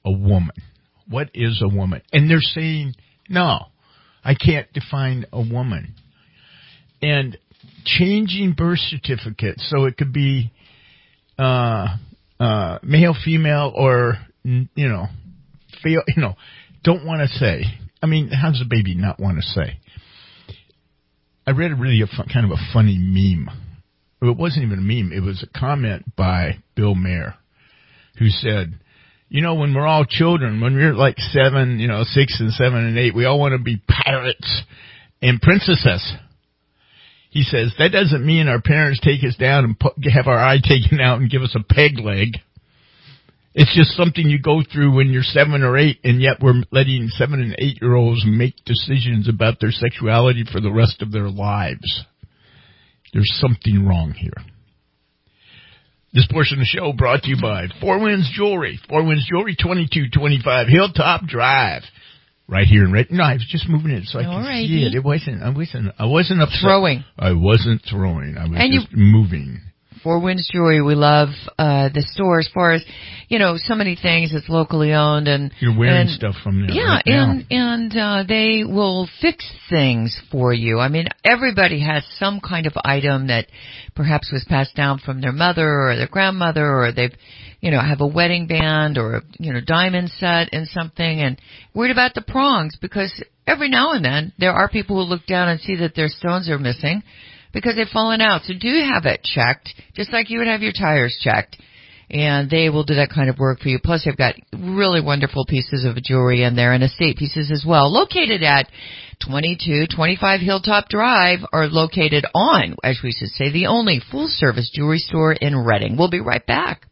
a woman? What is a woman? And they're saying, no, I can't define a woman. And changing birth certificates so it could be uh, uh, male, female, or, you know, fail, you know, don't want to say. I mean, how does a baby not want to say? I read a really a fun, kind of a funny meme. It wasn't even a meme. It was a comment by Bill Maher, who said, you know, when we're all children, when we're like seven, you know, six and seven and eight, we all want to be pirates and princesses. He says, that doesn't mean our parents take us down and put, have our eye taken out and give us a peg leg. It's just something you go through when you're seven or eight, and yet we're letting seven and eight-year-olds make decisions about their sexuality for the rest of their lives. There's something wrong here. This portion of the show brought to you by Four Winds Jewelry. Four Winds Jewelry, twenty-two twenty-five Hilltop Drive. Right here in Red. No, I was just moving it so I could see it. It wasn't, I wasn't, I wasn't upset. Throwing. I wasn't throwing. I was and just you, moving. Four Winds Jewelry, we love uh the store as far as, you know, so many things. It's locally owned, and you're wearing and, stuff from there. Yeah, right and and uh they will fix things for you. I mean, everybody has some kind of item that perhaps was passed down from their mother or their grandmother, or they've, you know, have a wedding band or a, you know, diamond set and something, and worried about the prongs, because every now and then there are people who look down and see that their stones are missing because they've fallen out. So do have it checked, just like you would have your tires checked. And they will do that kind of work for you. Plus, they've got really wonderful pieces of jewelry in there and estate pieces as well. Located at twenty-two twenty-five Hilltop Drive, or located on, as we should say, the only full-service jewelry store in Reading. We'll be right back.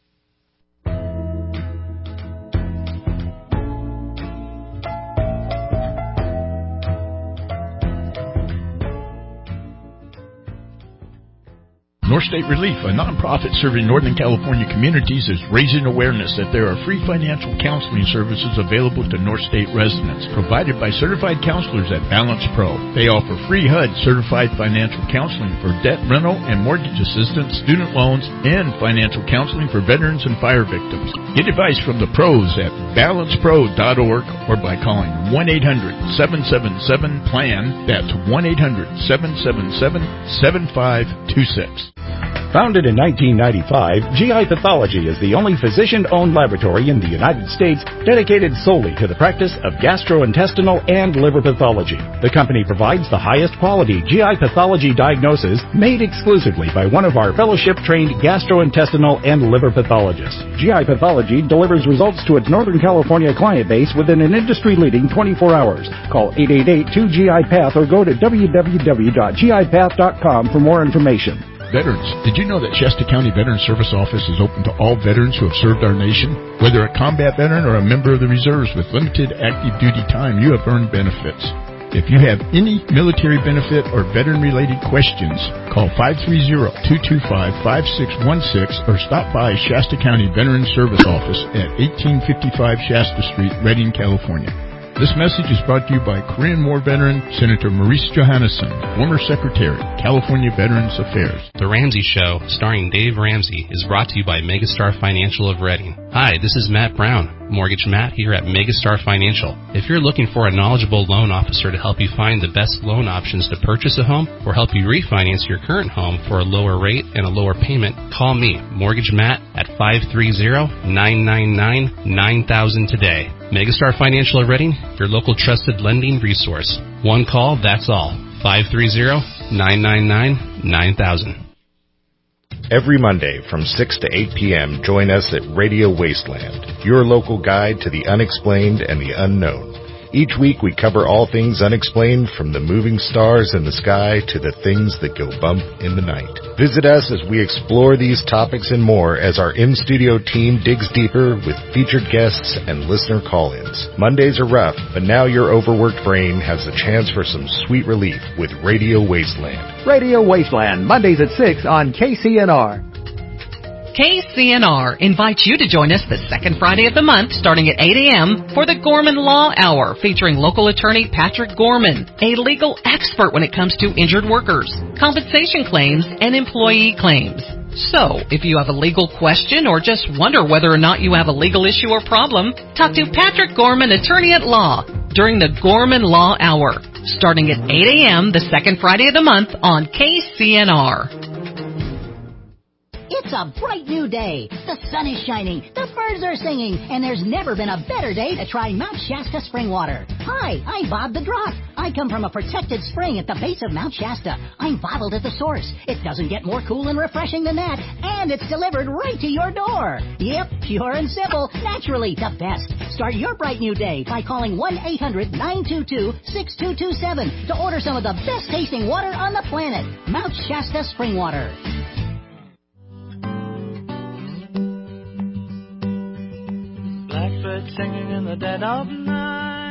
North State Relief, a nonprofit serving Northern California communities, is raising awareness that there are free financial counseling services available to North State residents, provided by certified counselors at Balance Pro. They offer free H U D certified financial counseling for debt, rental, and mortgage assistance, student loans, and financial counseling for veterans and fire victims. Get advice from the pros at balance pro dot org or by calling one eight hundred seven seven seven PLAN. That's one eight hundred seven seven seven seven five two six. Founded in nineteen ninety-five, G I Pathology is the only physician-owned laboratory in the United States dedicated solely to the practice of gastrointestinal and liver pathology. The company provides the highest quality G I pathology diagnosis made exclusively by one of our fellowship-trained gastrointestinal and liver pathologists. G I Pathology delivers results to its Northern California client base within an industry-leading twenty-four hours. Call eight eight eight two G I Path or go to w w w dot g i path dot com for more information. Veterans. Did you know that Shasta County Veteran Service Office is open to all veterans who have served our nation? Whether a combat veteran or a member of the reserves with limited active duty time, you have earned benefits. If you have any military benefit or veteran-related questions, call five three zero two two five five six one six or stop by Shasta County Veteran Service Office at eighteen fifty-five Shasta Street, Redding, California. This message is brought to you by Korean War veteran Senator Maurice Johannesson, former Secretary, California Veterans Affairs. The Ramsey Show, starring Dave Ramsey, is brought to you by Megastar Financial of Reading. Hi, this is Matt Brown, Mortgage Matt here at Megastar Financial. If you're looking for a knowledgeable loan officer to help you find the best loan options to purchase a home or help you refinance your current home for a lower rate and a lower payment, call me, Mortgage Matt, at five three zero nine nine nine nine thousand today. Megastar Financial of Reading, your local trusted lending resource. One call, that's all. five three zero nine nine nine nine thousand. Every Monday from six to eight p.m., join us at Radio Wasteland, your local guide to the unexplained and the unknown. Each week we cover all things unexplained, from the moving stars in the sky to the things that go bump in the night. Visit us as we explore these topics and more as our in-studio team digs deeper with featured guests and listener call-ins. Mondays are rough, but now your overworked brain has a chance for some sweet relief with Radio Wasteland. Radio Wasteland, Mondays at six on K C N R. K C N R invites you to join us the second Friday of the month, starting at eight a.m. for the Gorman Law Hour, featuring local attorney Patrick Gorman, a legal expert when it comes to injured workers, compensation claims, and employee claims. So, if you have a legal question or just wonder whether or not you have a legal issue or problem, talk to Patrick Gorman, attorney at law, during the Gorman Law Hour, starting at eight a.m. the second Friday of the month on K C N R. It's a bright new day. The sun is shining, the birds are singing, and there's never been a better day to try Mount Shasta spring water. Hi, I'm Bob the Drop. I come from a protected spring at the base of Mount Shasta. I'm bottled at the source. It doesn't get more cool and refreshing than that, and it's delivered right to your door. Yep, pure and simple, naturally the best. Start your bright new day by calling one eight hundred nine two two six two two seven to order some of the best tasting water on the planet. Mount Shasta spring water. Blackbird singing in the dead of night.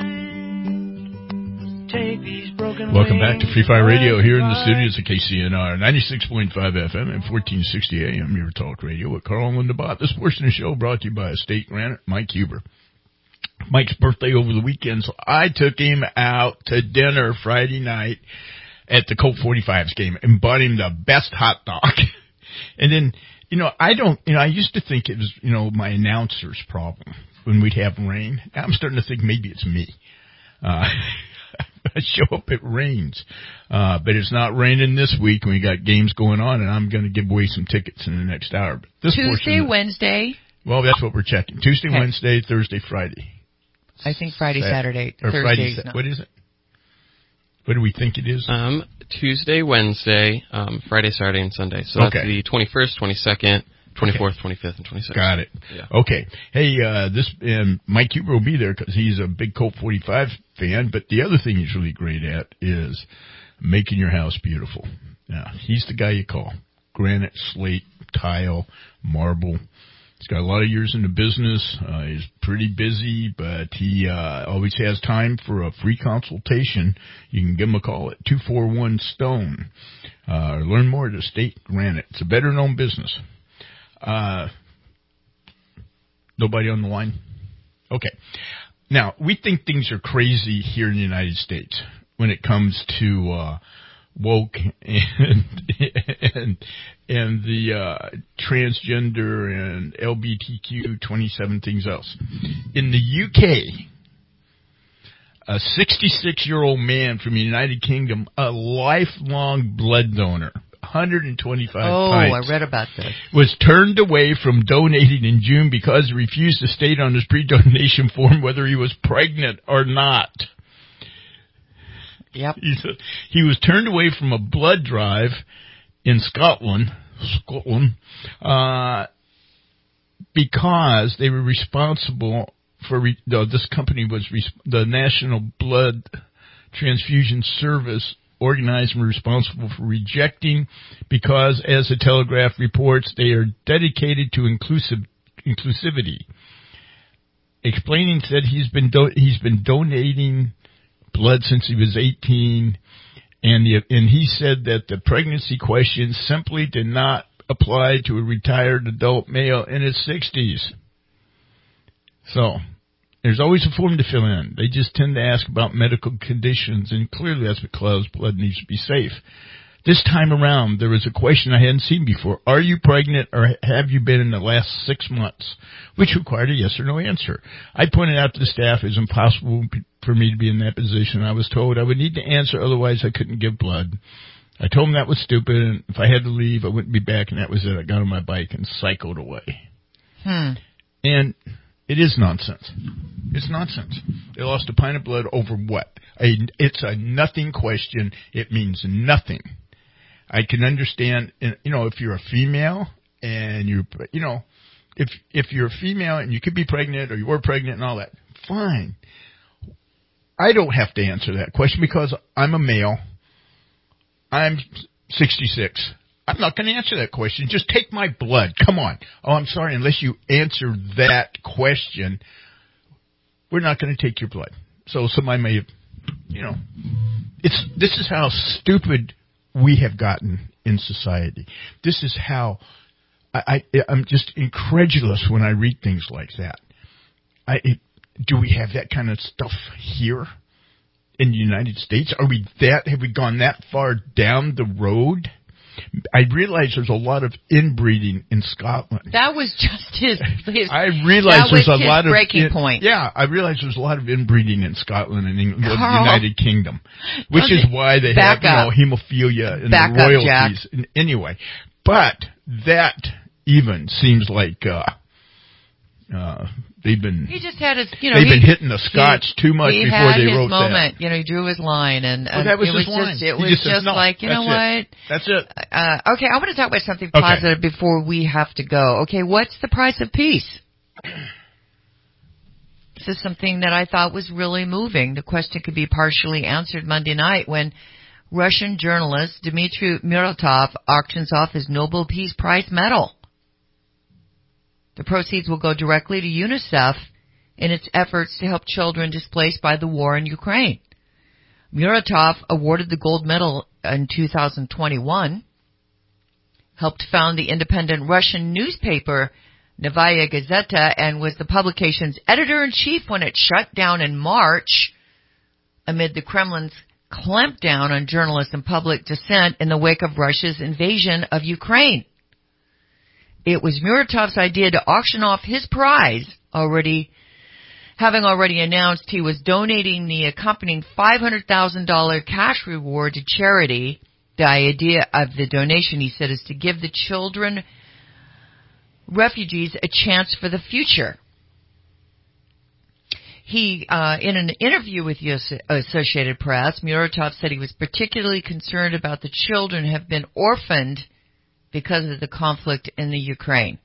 Take these broken Welcome back to Free Fire Radio here in the studios of K C N R, ninety-six point five F M and fourteen sixty A M, your talk radio with Carl and Linda Bott. This portion of the show brought to you by Estate Granite, Mike Huber. Mike's birthday over the weekend, so I took him out to dinner Friday night at the Colt forty-fives game and bought him the best hot dog. And then, you know, I don't, you know, I used to think it was, you know, my announcer's problem when we'd have rain. Now I'm starting to think maybe it's me. Uh, I show up, it rains. Uh, but it's not raining this week, and we got games going on, and I'm going to give away some tickets in the next hour. But this Tuesday, of, Wednesday. Well, that's what we're checking. Tuesday, okay. Wednesday, Thursday, Friday. I think Friday, Sat- Saturday, or Thursday. Friday, what is it? What do we think it is? Um, Tuesday, Wednesday, um, Friday, Saturday, and Sunday. So that's Okay. the twenty-first, twenty-second, twenty-fourth, okay. twenty-fifth, and twenty-sixth. Got it. Yeah. Okay. Hey, uh, this, and Mike Huber will be there because he's a big Colt forty-five fan, but the other thing he's really great at is making your house beautiful. Now, he's the guy you call. Granite, slate, tile, marble. He's got a lot of years in the business. Uh, he's pretty busy, but he uh, always has time for a free consultation. You can give him a call at two four one STONE. Uh, or learn more at Estate Granite. It's a better-known business. Uh, nobody on the line? Okay. Now, we think things are crazy here in the United States when it comes to uh, woke and and and the uh, transgender and L G B T Q twenty-seven things else. In the U K, a sixty-six-year-old man from the United Kingdom, a lifelong blood donor, one hundred twenty-five oh, pints, I read about this, was turned away from donating in June because he refused to state on his pre-donation form whether he was pregnant or not. Yep. He was turned away from a blood drive in Scotland, Scotland, uh, because they were responsible for, re- no, this company was res- the National Blood Transfusion Service, organized and responsible for rejecting because, as the Telegraph reports, they are dedicated to inclusive inclusivity. Explaining, said he's been do- he's been donating blood since he was eighteen, and the, and he said that the pregnancy question simply did not apply to a retired adult male in his sixties. So, there's always a form to fill in. They just tend to ask about medical conditions, and clearly that's because blood needs to be safe. This time around, there was a question I hadn't seen before. Are you pregnant or have you been in the last six months? Which required a yes or no answer. I pointed out to the staff it was impossible for me to be in that position. I was told I would need to answer, otherwise I couldn't give blood. I told them that was stupid, and if I had to leave, I wouldn't be back, and that was it. I got on my bike and cycled away. Hmm. And it is nonsense. It's nonsense. They lost a pint of blood over what? A, it's a nothing question. It means nothing. I can understand, you know, if you're a female and you're, you know, if if you're a female and you could be pregnant or you were pregnant and all that, fine. I don't have to answer that question because I'm a male. I'm sixty-six. I'm not going to answer that question. Just take my blood. Come on. Oh, I'm sorry. Unless you answer that question, we're not going to take your blood. So somebody may have, you know, it's this is how stupid we have gotten in society. This is how I, I, I'm just incredulous when I read things like that. I, it, do we have that kind of stuff here in the United States? Are we that, have we gone that far down the road? I realize there's a lot of inbreeding in Scotland. That was just his. his I realize that was there's a his lot of breaking in, point. Yeah, I realize there's a lot of inbreeding in Scotland and in the Carl, United Kingdom, which is why they have you know, hemophilia and back the royalties. Up, Jack. Anyway, but that even seems like uh, uh, they've been. He just had his, you know, they've he, been hitting the Scotch he, too much he before had they his wrote moment. that. You know, he drew his line, and, well, and that was it his was line. just, it he was just, just says, no, like, you know it. what? That's it. Uh, okay, I want to talk about something Okay. positive before we have to go. Okay, what's the price of peace? This is something that I thought was really moving. The question could be partially answered Monday night when Russian journalist Dmitry Muratov auctions off his Nobel Peace Prize medal. The proceeds will go directly to UNICEF in its efforts to help children displaced by the war in Ukraine. Muratov, awarded the gold medal in two thousand twenty-one, helped found the independent Russian newspaper Novaya Gazeta and was the publication's editor-in-chief when it shut down in March amid the Kremlin's clampdown on journalists and public dissent in the wake of Russia's invasion of Ukraine. It was Muratov's idea to auction off his prize, already having already announced he was donating the accompanying five hundred thousand dollars cash reward to charity. The idea of the donation, he said, is to give the children, refugees, a chance for the future. He, uh, in an interview with the Associated Press, Muratov said he was particularly concerned about the children who have been orphaned because of the conflict in the Ukraine.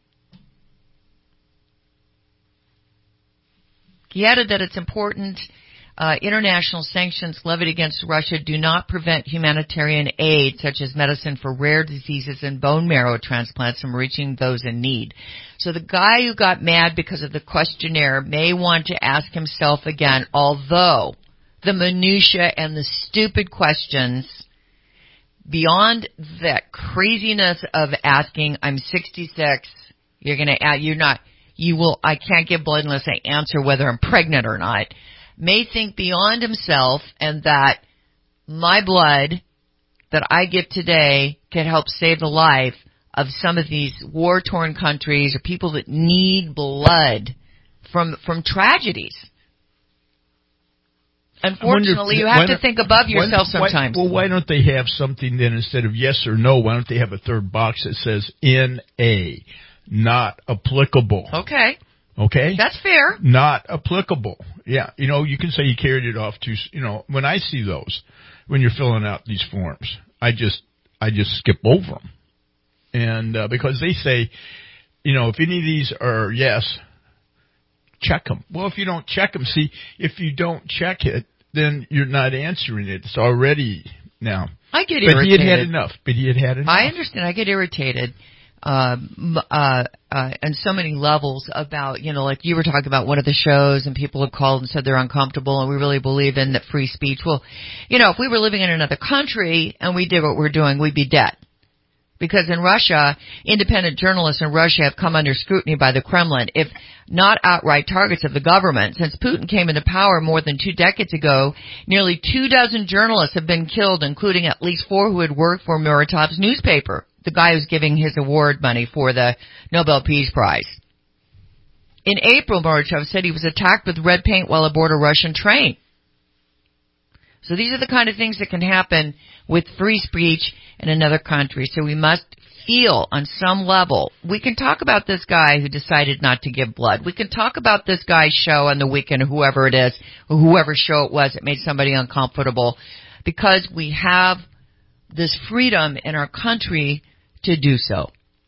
He added that it's important uh, international sanctions levied against Russia do not prevent humanitarian aid, such as medicine for rare diseases and bone marrow transplants, from reaching those in need. So the guy who got mad because of the questionnaire may want to ask himself again, although the minutia and the stupid questions, beyond that craziness of asking, I'm sixty-six, you're going to, you're not, you will, I can't give blood unless I answer whether I'm pregnant or not, may think beyond himself and that my blood that I give today can help save the life of some of these war-torn countries or people that need blood from, from tragedies. Unfortunately, you have to think above yourself why, sometimes. Well, why don't they have something then instead of yes or no? Why don't they have a third box that says N A, not applicable? Okay. Okay? That's fair. Not applicable. Yeah. You know, you can say you carried it off to, you know, when I see those, when you're filling out these forms, I just, I just skip over them. And, uh, because they say, you know, if any of these are yes, check them. Well, if you don't check them, see, if you don't check it, then you're not answering it. It's already now. I get but irritated. But he had had enough. But he had had enough. I understand. I get irritated. Um, uh, uh, on so many levels about, you know, like you were talking about one of the shows and people have called and said they're uncomfortable and we really believe in that free speech. Well, you know, if we were living in another country and we did what we're doing, we'd be dead. Because in Russia, independent journalists in Russia have come under scrutiny by the Kremlin, if not outright targets of the government. Since Putin came into power more than two decades ago, nearly two dozen journalists have been killed, including at least four who had worked for Muratov's newspaper, the guy who's giving his award money for the Nobel Peace Prize. In April, Muratov said he was attacked with red paint while aboard a Russian train. So these are the kind of things that can happen with free speech in another country. So we must feel on some level. We can talk about this guy who decided not to give blood. We can talk about this guy's show on the weekend, whoever it is, or whoever show it was that made somebody uncomfortable, because we have this freedom in our country to do so.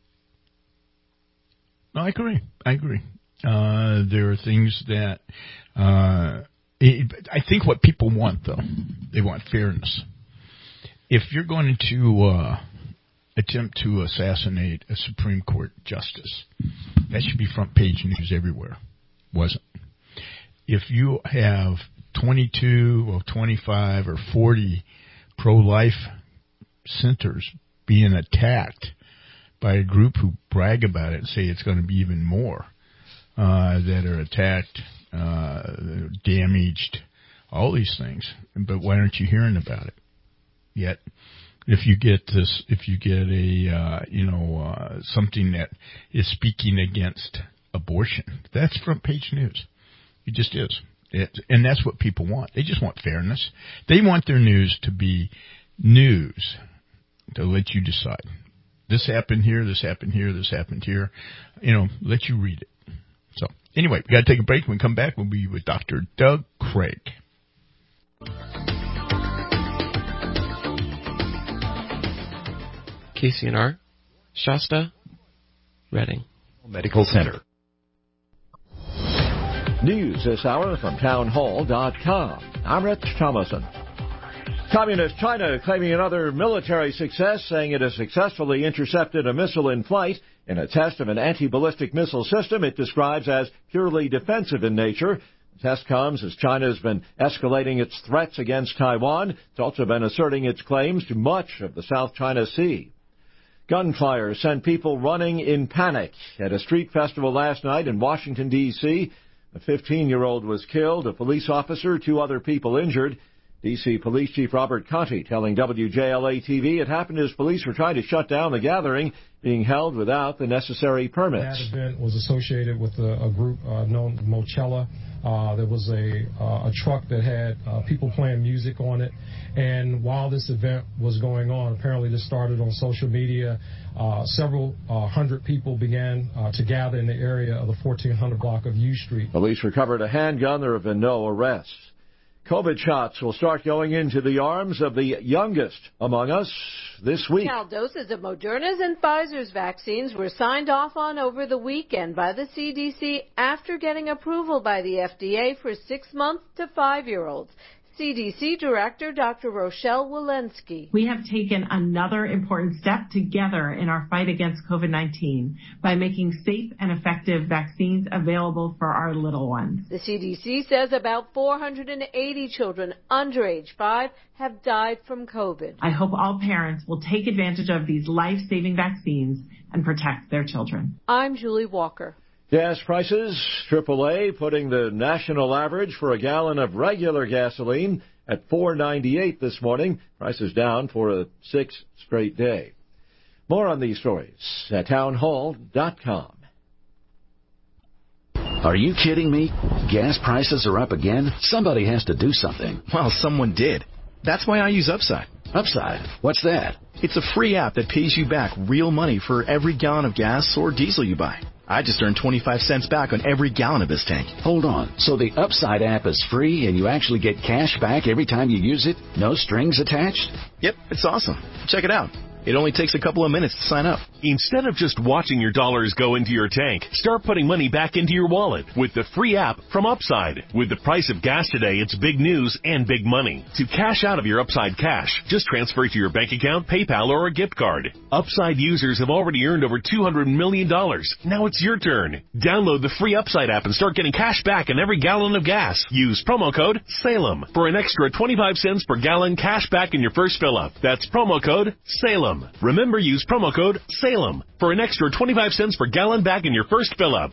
No, I agree. I agree. Uh, there are things that, uh, I think what people want, though, they want fairness. If you're going to uh, attempt to assassinate a Supreme Court justice, that should be front page news everywhere. Wasn't. If you have twenty-two or twenty-five or forty pro-life centers being attacked by a group who brag about it and say it's going to be even more, uh, that are attacked, uh, damaged, all these things. But why aren't you hearing about it? Yet If you get this, if you get a, uh, you know, uh, something that is speaking against abortion, that's front page news. It just is. It, and that's what people want. They just want fairness. They want their news to be news, to let you decide. This happened here, this happened here, this happened here. You know, let you read it. So, anyway, we got to take a break. When we come back, we'll be with Doctor Doug Craig. K C N R, Shasta, Reading Medical Center. News this hour from townhall dot com. I'm Rich Thomason. Communist China claiming another military success, saying it has successfully intercepted a missile in flight in a test of an anti-ballistic missile system it describes as purely defensive in nature. The test comes as China has been escalating its threats against Taiwan. It's also been asserting its claims to much of the South China Sea. Gunfire sent people running in panic at a street festival last night in Washington, D C A fifteen-year-old was killed, a police officer, two other people injured. D C Police Chief Robert Conte telling W J L A T V it happened as police were trying to shut down the gathering being held without the necessary permits. That event was associated with a, a group uh, known as Mochella. Uh, there was a, uh, a truck that had uh, people playing music on it. And while this event was going on, apparently this started on social media, uh, several uh, hundred people began uh, to gather in the area of the fourteen hundred block of U Street. Police recovered a handgun. There have been no arrests. COVID shots will start going into the arms of the youngest among us this week. Now, doses of Moderna's and Pfizer's vaccines were signed off on over the weekend by the C D C after getting approval by the F D A for six-month to five-year-olds. C D C Director Doctor Rochelle Walensky. We have taken another important step together in our fight against COVID nineteen by making safe and effective vaccines available for our little ones. The C D C says about four hundred eighty children under age five have died from COVID. I hope all parents will take advantage of these life-saving vaccines and protect their children. I'm Julie Walker. Gas prices, triple A putting the national average for a gallon of regular gasoline at four ninety-eight this morning. Prices down for a sixth straight day. More on these stories at townhall dot com. Are you kidding me? Gas prices are up again? Somebody has to do something. Well, someone did. That's why I use Upside. Upside? What's that? It's a free app that pays you back real money for every gallon of gas or diesel you buy. I just earned twenty-five cents back on every gallon of this tank. Hold on. So the Upside app is free and you actually get cash back every time you use it? No strings attached? Yep, it's awesome. Check it out. It only takes a couple of minutes to sign up. Instead of just watching your dollars go into your tank, start putting money back into your wallet with the free app from Upside. With the price of gas today, it's big news and big money. To cash out of your Upside cash, just transfer it to your bank account, PayPal, or a gift card. Upside users have already earned over two hundred million dollars. Now it's your turn. Download the free Upside app and start getting cash back on every gallon of gas. Use promo code SALEM for an extra twenty-five cents per gallon cash back in your first fill-up. That's promo code SALEM. Remember, use promo code SALEM for an extra twenty-five cents per gallon back in your first fill-up.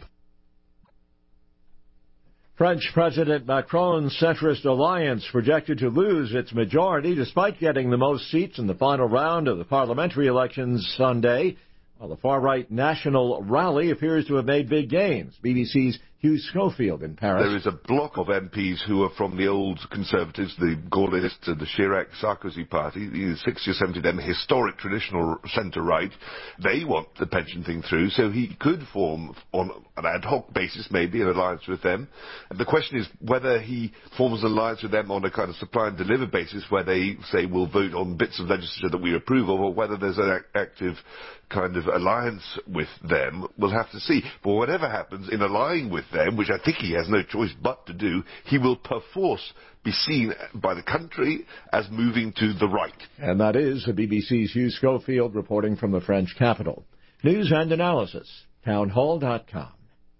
French President Macron's centrist alliance projected to lose its majority despite getting the most seats in the final round of the parliamentary elections Sunday, while the far-right National Rally appears to have made big gains. B B C's Hugh Schofield in Paris. There is a block of M Ps who are from the old Conservatives, the Gaullists, the Chirac-Sarkozy party, the sixty or seventy of them, historic, traditional centre-right. They want the pension thing through, so he could form, on an ad hoc basis, maybe, an alliance with them. And the question is whether he forms an alliance with them on a kind of supply and deliver basis, where they say we'll vote on bits of legislature that we approve of, or whether there's an active kind of alliance with them. We'll have to see. But whatever happens, in allying with them, which I think he has no choice but to do, he will perforce be seen by the country as moving to the right. And that is the B B C's Hugh Schofield reporting from the French capital. News and analysis, townhall dot com.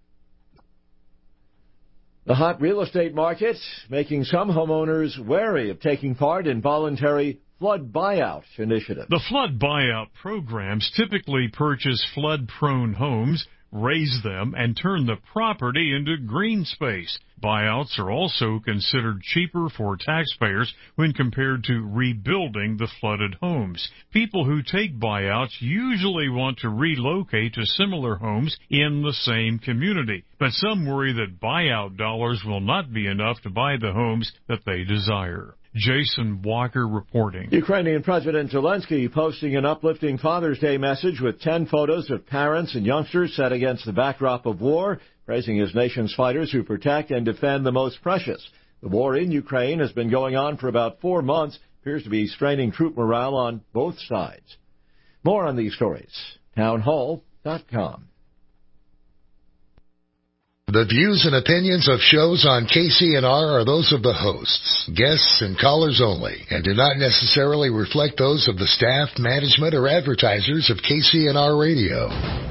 The hot real estate market making some homeowners wary of taking part in voluntary flood buyout initiatives. The flood buyout programs typically purchase flood-prone homes raze them, and turn the property into green space. Buyouts are also considered cheaper for taxpayers when compared to rebuilding the flooded homes. People who take buyouts usually want to relocate to similar homes in the same community, but some worry that buyout dollars will not be enough to buy the homes that they desire. Jason Walker reporting. Ukrainian President Zelensky posting an uplifting Father's Day message with ten photos of parents and youngsters set against the backdrop of war, praising his nation's fighters who protect and defend the most precious. The war in Ukraine has been going on for about four months, appears to be straining troop morale on both sides. More on these stories. town hall dot com. The views and opinions of shows on K C N R are those of the hosts, guests, and callers only, and do not necessarily reflect those of the staff, management, or advertisers of K C N R Radio.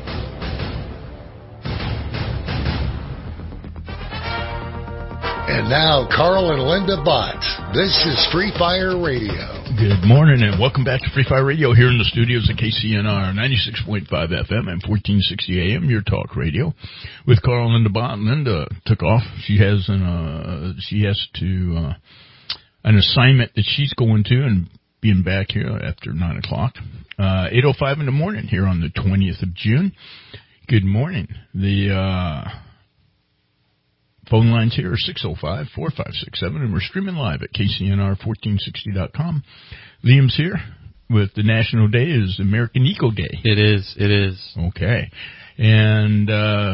And now, Carl and Linda Bott. This is Free Fire Radio. Good morning and welcome back to Free Fire Radio here in the studios of K C N R ninety-six point five F M and fourteen sixty A M, your talk radio, with Carl and Linda Bott. Linda took off. She has an uh, she has to uh, an assignment that she's going to and being back here after nine o'clock, uh, eight oh five in the morning here on the twentieth of June. Good morning. The uh, phone lines here are six oh five, four five six seven, and we're streaming live at K C N R fourteen sixty dot com. Liam's here with the National Day is American Eagle Day. It is, it is. Okay. And uh,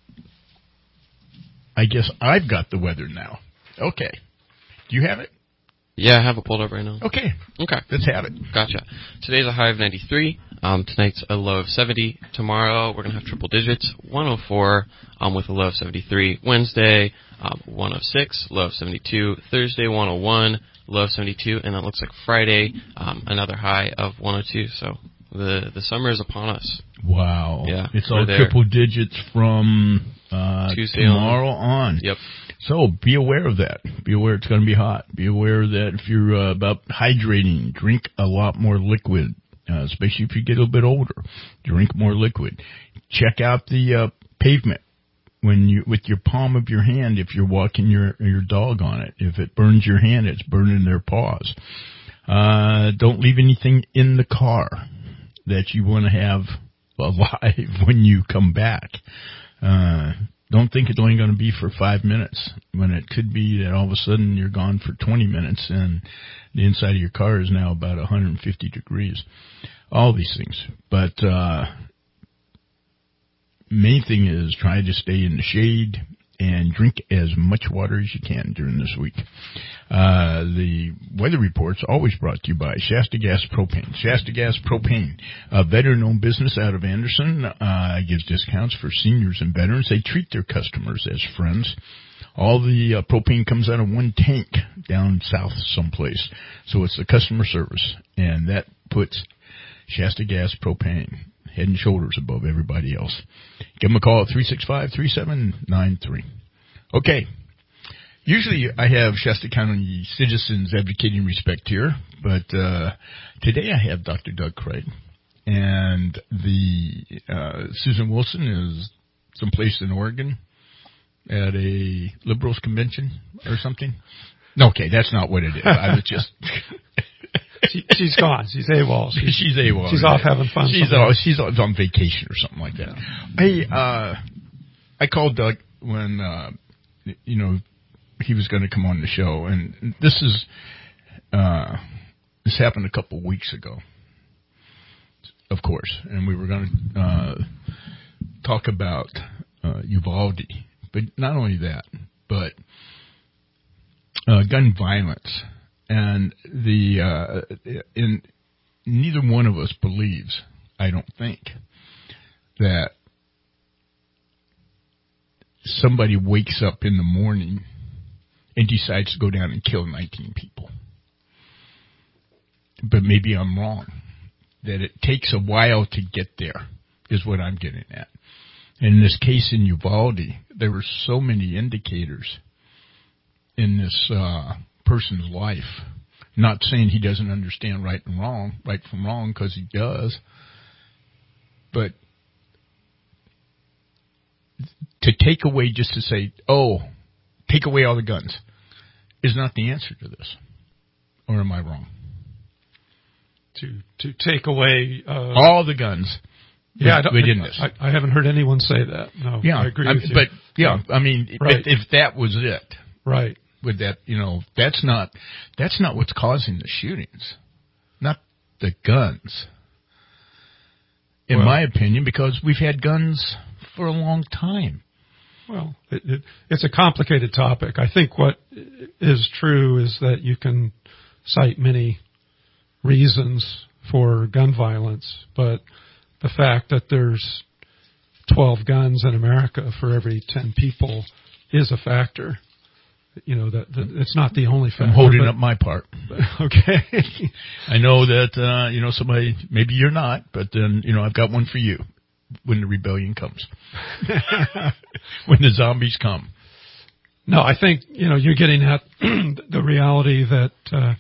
I guess I've got the weather now. Okay. Do you have it? Yeah, I have it pulled up right now. Okay. Okay. Let's have it. Gotcha. Today's a high of ninety-three. Um, tonight's a low of seventy. Tomorrow we're going to have triple digits, one oh four um, with a low of seventy-three. Wednesday, um, one oh six, low of seventy-two. Thursday, one oh one, low of seventy-two. And it looks like Friday, um, another high of one oh two. So the the summer is upon us. Wow. Yeah. It's all triple digits from uh, Tuesday tomorrow on. on. Yep. So be aware of that. Be aware it's going to be hot. Be aware that if you're uh, about hydrating, drink a lot more liquid, uh, especially if you get a little bit older. Drink more liquid. Check out the uh, pavement when you with your palm of your hand if you're walking your your dog on it. If it burns your hand, it's burning their paws. Uh, don't leave anything in the car that you want to have alive when you come back. Uh, don't think it's only going to be for five minutes when it could be that all of a sudden you're gone for twenty minutes and the inside of your car is now about one hundred fifty degrees. All these things. But, uh, main thing is try to stay in the shade and drink as much water as you can during this week. Uh, the weather report's always brought to you by Shasta Gas Propane. Shasta Gas Propane, a veteran-owned business out of Anderson, uh, gives discounts for seniors and veterans. They treat their customers as friends. All the uh, propane comes out of one tank down south someplace. So it's the customer service, and that puts Shasta Gas Propane head and shoulders above everybody else. Give them a call at three six five, three seven nine three. Okay. Usually I have Shasta County citizens advocating respect here, but uh, today I have Doctor Doug Craig. And the uh, Susan Wilson is someplace in Oregon at a liberals convention or something. No, okay, that's not what it is. I was just... She, she's gone. She's AWOL. She's, she's AWOL. She's off having fun. She's on, she's on vacation or something like that. Hey, uh, I called Doug when, uh, you know, he was going to come on the show, and this is, uh, this happened a couple weeks ago, of course, and we were going to, uh, talk about, uh, Uvalde, but not only that, but, uh, gun violence. And the uh, in neither one of us believes, I don't think, that somebody wakes up in the morning and decides to go down and kill nineteen people. But maybe I'm wrong. That it takes a while to get there is what I'm getting at. And in this case in Uvalde, there were so many indicators in this uh person's life. Not saying he doesn't understand right and wrong, right from wrong, because he does. But to take away just to say, oh, take away all the guns is not the answer to this. Or am I wrong? To to take away uh, all the guns. Yeah, I, don't, within this. I, I haven't heard anyone say that. No, yeah, I agree I, with you. But yeah, I mean, right. if, if that was it, right? With that, you know, that's not that's not what's causing the shootings, not the guns. In well, my opinion, because we've had guns for a long time. Well, it, it, it's a complicated topic. I think what is true is that you can cite many reasons for gun violence, but the fact that there's twelve guns in America for every ten people is a factor. You know, that, that it's not the only factor. I'm holding but, up my part. Okay. I know that, uh, you know, somebody, maybe you're not, but then, you know, I've got one for you when the rebellion comes. When the zombies come. No, I think, you know, you're getting at the reality that, uh,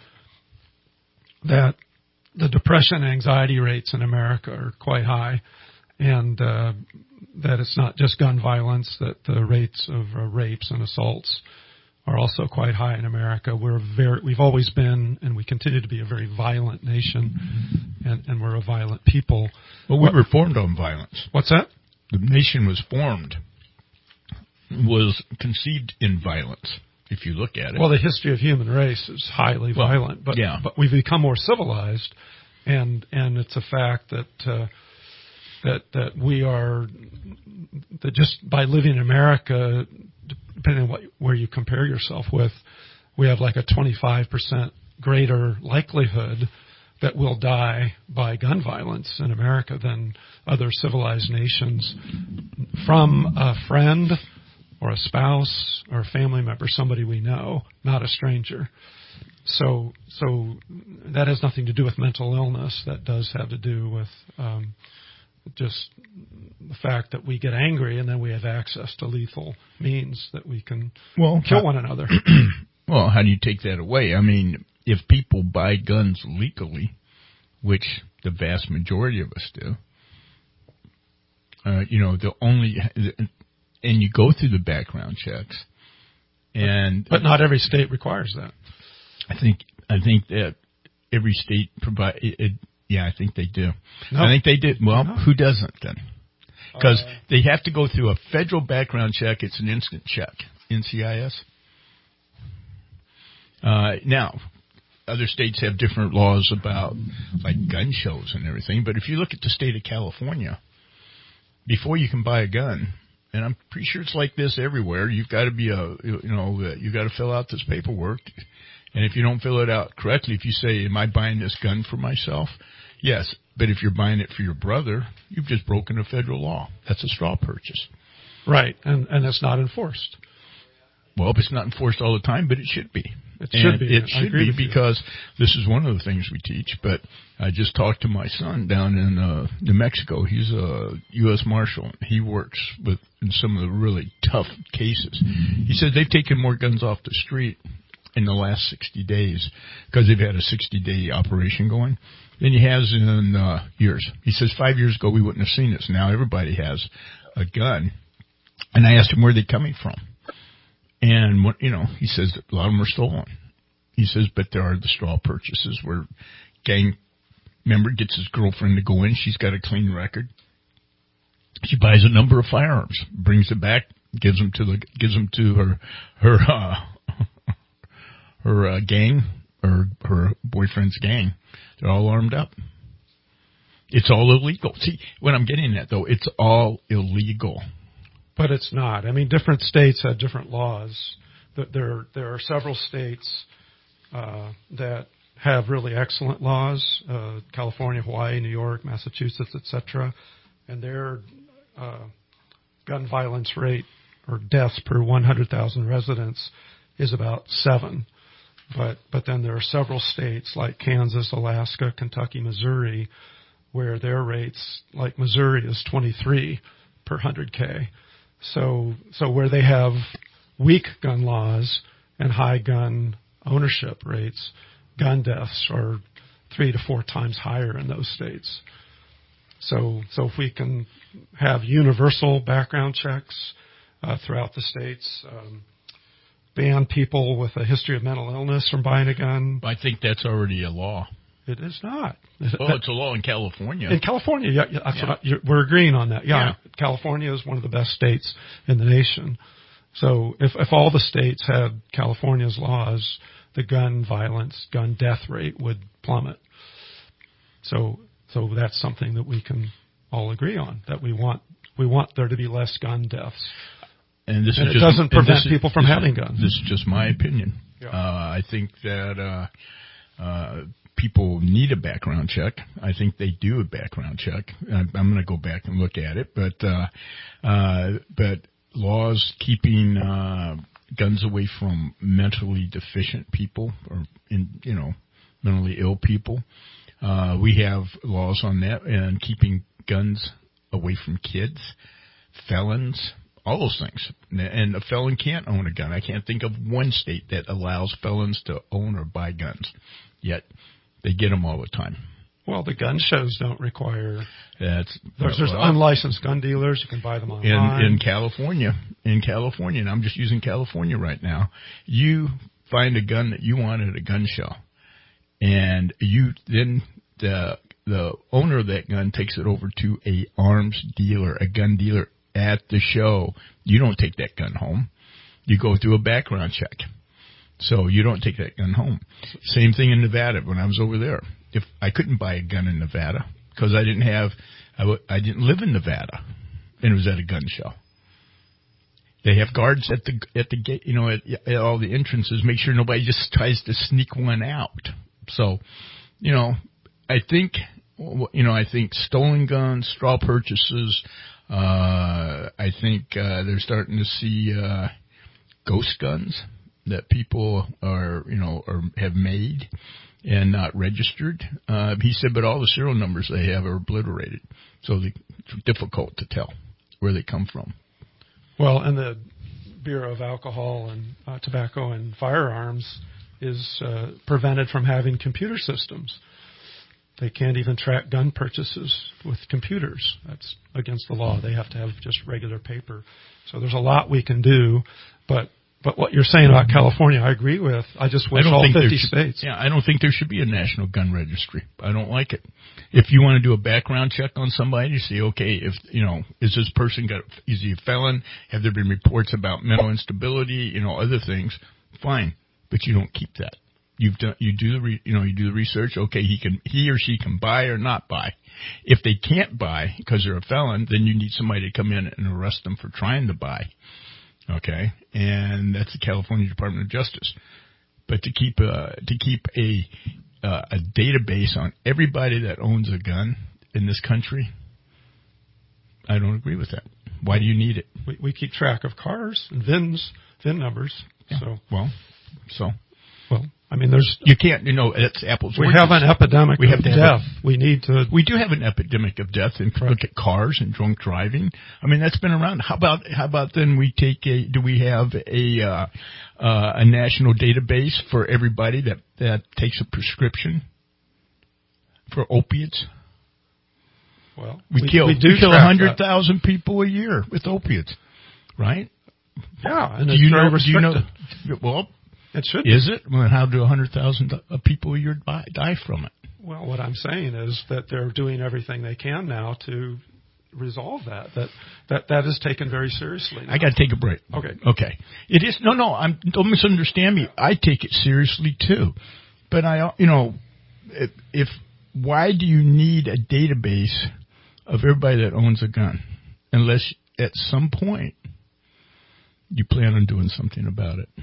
that the depression and anxiety rates in America are quite high, and uh, that it's not just gun violence, that the rates of uh, rapes and assaults are also quite high in America. We're very, we've always been, and we continue to be, a very violent nation, and, and we're a violent people. Well, we what, were formed on violence. What's that? The nation was formed, was conceived in violence, if you look at it. Well, the history of human race is highly well, violent, but yeah. but we've become more civilized, and and it's a fact that uh, that that we are, that just by living in America, depending on what, where you compare yourself with, we have like a twenty-five percent greater likelihood that we'll die by gun violence in America than other civilized nations, from a friend or a spouse or a family member, somebody we know, not a stranger. So, so that has nothing to do with mental illness. That does have to do with um, just the fact that we get angry and then we have access to lethal means that we can well, kill how, one another. Well, how do you take that away? I mean, if people buy guns legally, which the vast majority of us do, uh, you know, the only, and you go through the background checks, and but not every state requires that. I think I think that every state provide. It, it, yeah, I think they do. No. I think they did. Well, no. Who doesn't then? Because uh, they have to go through a federal background check. It's an instant check. N C I S. Uh, now, other states have different laws about like gun shows and everything. But if you look at the state of California, before you can buy a gun, and I'm pretty sure it's like this everywhere, you've got to be a, you know, you've got to fill out this paperwork. And if you don't fill it out correctly, if you say, am I buying this gun for myself? Yes. But if you're buying it for your brother, you've just broken a federal law. That's a straw purchase. Right. And, and it's not enforced. Well, it's not enforced all the time, but it should be. It and should be. It should be because you. This is one of the things we teach. But I just talked to my son down in uh, New Mexico. He's a U S Marshal. He works with in some of the really tough cases. He said they've taken more guns off the street in the last sixty days because they've had a sixty-day operation going than he has in uh, years. He says five years ago we wouldn't have seen this. Now everybody has a gun. And I asked him where they're coming from. And, what, you know, he says a lot of them are stolen. He says, but there are the straw purchases where gang member gets his girlfriend to go in. She's got a clean record. She buys a number of firearms, brings it back, gives them to the gives them to her her uh, her uh, gang or her boyfriend's gang. They're all armed up. It's all illegal. See, what I'm getting at though, it's all illegal. But it's not. I mean, different states have different laws. There, there are several states uh, that have really excellent laws: uh, California, Hawaii, New York, Massachusetts, et cetera. And their uh, gun violence rate or deaths per one hundred thousand residents is about seven. But but then there are several states like Kansas, Alaska, Kentucky, Missouri, where their rates, like Missouri, is twenty-three per one hundred K. So, so where they have weak gun laws and high gun ownership rates, gun deaths are three to four times higher in those states. So, so if we can have universal background checks uh, throughout the states, um, ban people with a history of mental illness from buying a gun. I think that's already a law. It is not. Oh, it's a law in California. In California, yeah, yeah, that's Yeah. what I, you're, we're agreeing on that. Yeah, Yeah. California is one of the best states in the nation. So if, if all the states had California's laws, the gun violence, gun death rate would plummet. So, so that's something that we can all agree on, that we want, we want there to be less gun deaths. And this and is it just, doesn't prevent this is, people from this having is, guns. This is just my opinion. Yeah. Uh, I think that, uh, uh, people need a background check. I think they do a background check. I'm, I'm going to go back and look at it, but, uh, uh, but laws keeping, uh, guns away from mentally deficient people or in, you know, mentally ill people. Uh, we have laws on that and keeping guns away from kids, felons, all those things. And a felon can't own a gun. I can't think of one state that allows felons to own or buy guns, yet they get them all the time. Well, the gun shows don't require. That's there's, there's well, unlicensed gun dealers. You can buy them online. In, in California, in California, and I'm just using California right now. You find a gun that you want at a gun show, and you then the the owner of that gun takes it over to a arms dealer, a gun dealer at the show. You don't take that gun home. You go through a background check. So you don't take that gun home. Same thing in Nevada when I was over there. If I couldn't buy a gun in Nevada because I didn't have, I, w- I didn't live in Nevada, and it was at a gun show. They have guards at the at the gate, you know, at, at all the entrances. Make sure nobody just tries to sneak one out. So, you know, I think, you know, I think stolen guns, straw purchases. Uh, I think uh, they're starting to see uh, ghost guns that people are, you know, are, have made and not registered. Uh, he said, but all the serial numbers they have are obliterated, so they, it's difficult to tell where they come from. Well, and the Bureau of Alcohol and uh, Tobacco and Firearms is uh, prevented from having computer systems. They can't even track gun purchases with computers. That's against the law. They have to have just regular paper. So there's a lot we can do, but But what you're saying about California, I agree with. I just wish I don't all think fifty should, states. Yeah, I don't think there should be a national gun registry. I don't like it. If you want to do a background check on somebody to see, okay, if, you know, is this person got, is he a felon? Have there been reports about mental instability, you know, other things? Fine. But you don't keep that. You've done, you do the, re, you know, you do the research. Okay, he can, he or she can buy or not buy. If they can't buy because they're a felon, then you need somebody to come in and arrest them for trying to buy. Okay, and that's the California Department of Justice. But to keep a to keep a uh, a database on everybody that owns a gun in this country, I don't agree with that. Why do you need it? We, we keep track of cars and V I Ns, V I N numbers. Yeah. So well, so well, I mean, there's you can't, you know, it's apples. We have an epidemic we have of to death. A, we need to. We do have an epidemic of death. And right. Look at cars and drunk driving. I mean, that's been around. How about how about then we take a? Do we have a uh, uh, a national database for everybody that that takes a prescription for opiates? Well, we, we kill we do we kill a hundred thousand people a year with opiates, right? Yeah, and do it's you very know? Do you know? restricted. Well. It should. Is it? Well, how do one hundred thousand people a year die from it? Well, what I'm saying is that they're doing everything they can now to resolve that. That that that is taken very seriously now. I got to take a break. Okay. Okay. It is no, no. I'm don't misunderstand me. I take it seriously too, but I, you know, if, if why do you need a database of everybody that owns a gun, unless at some point you plan on doing something about it?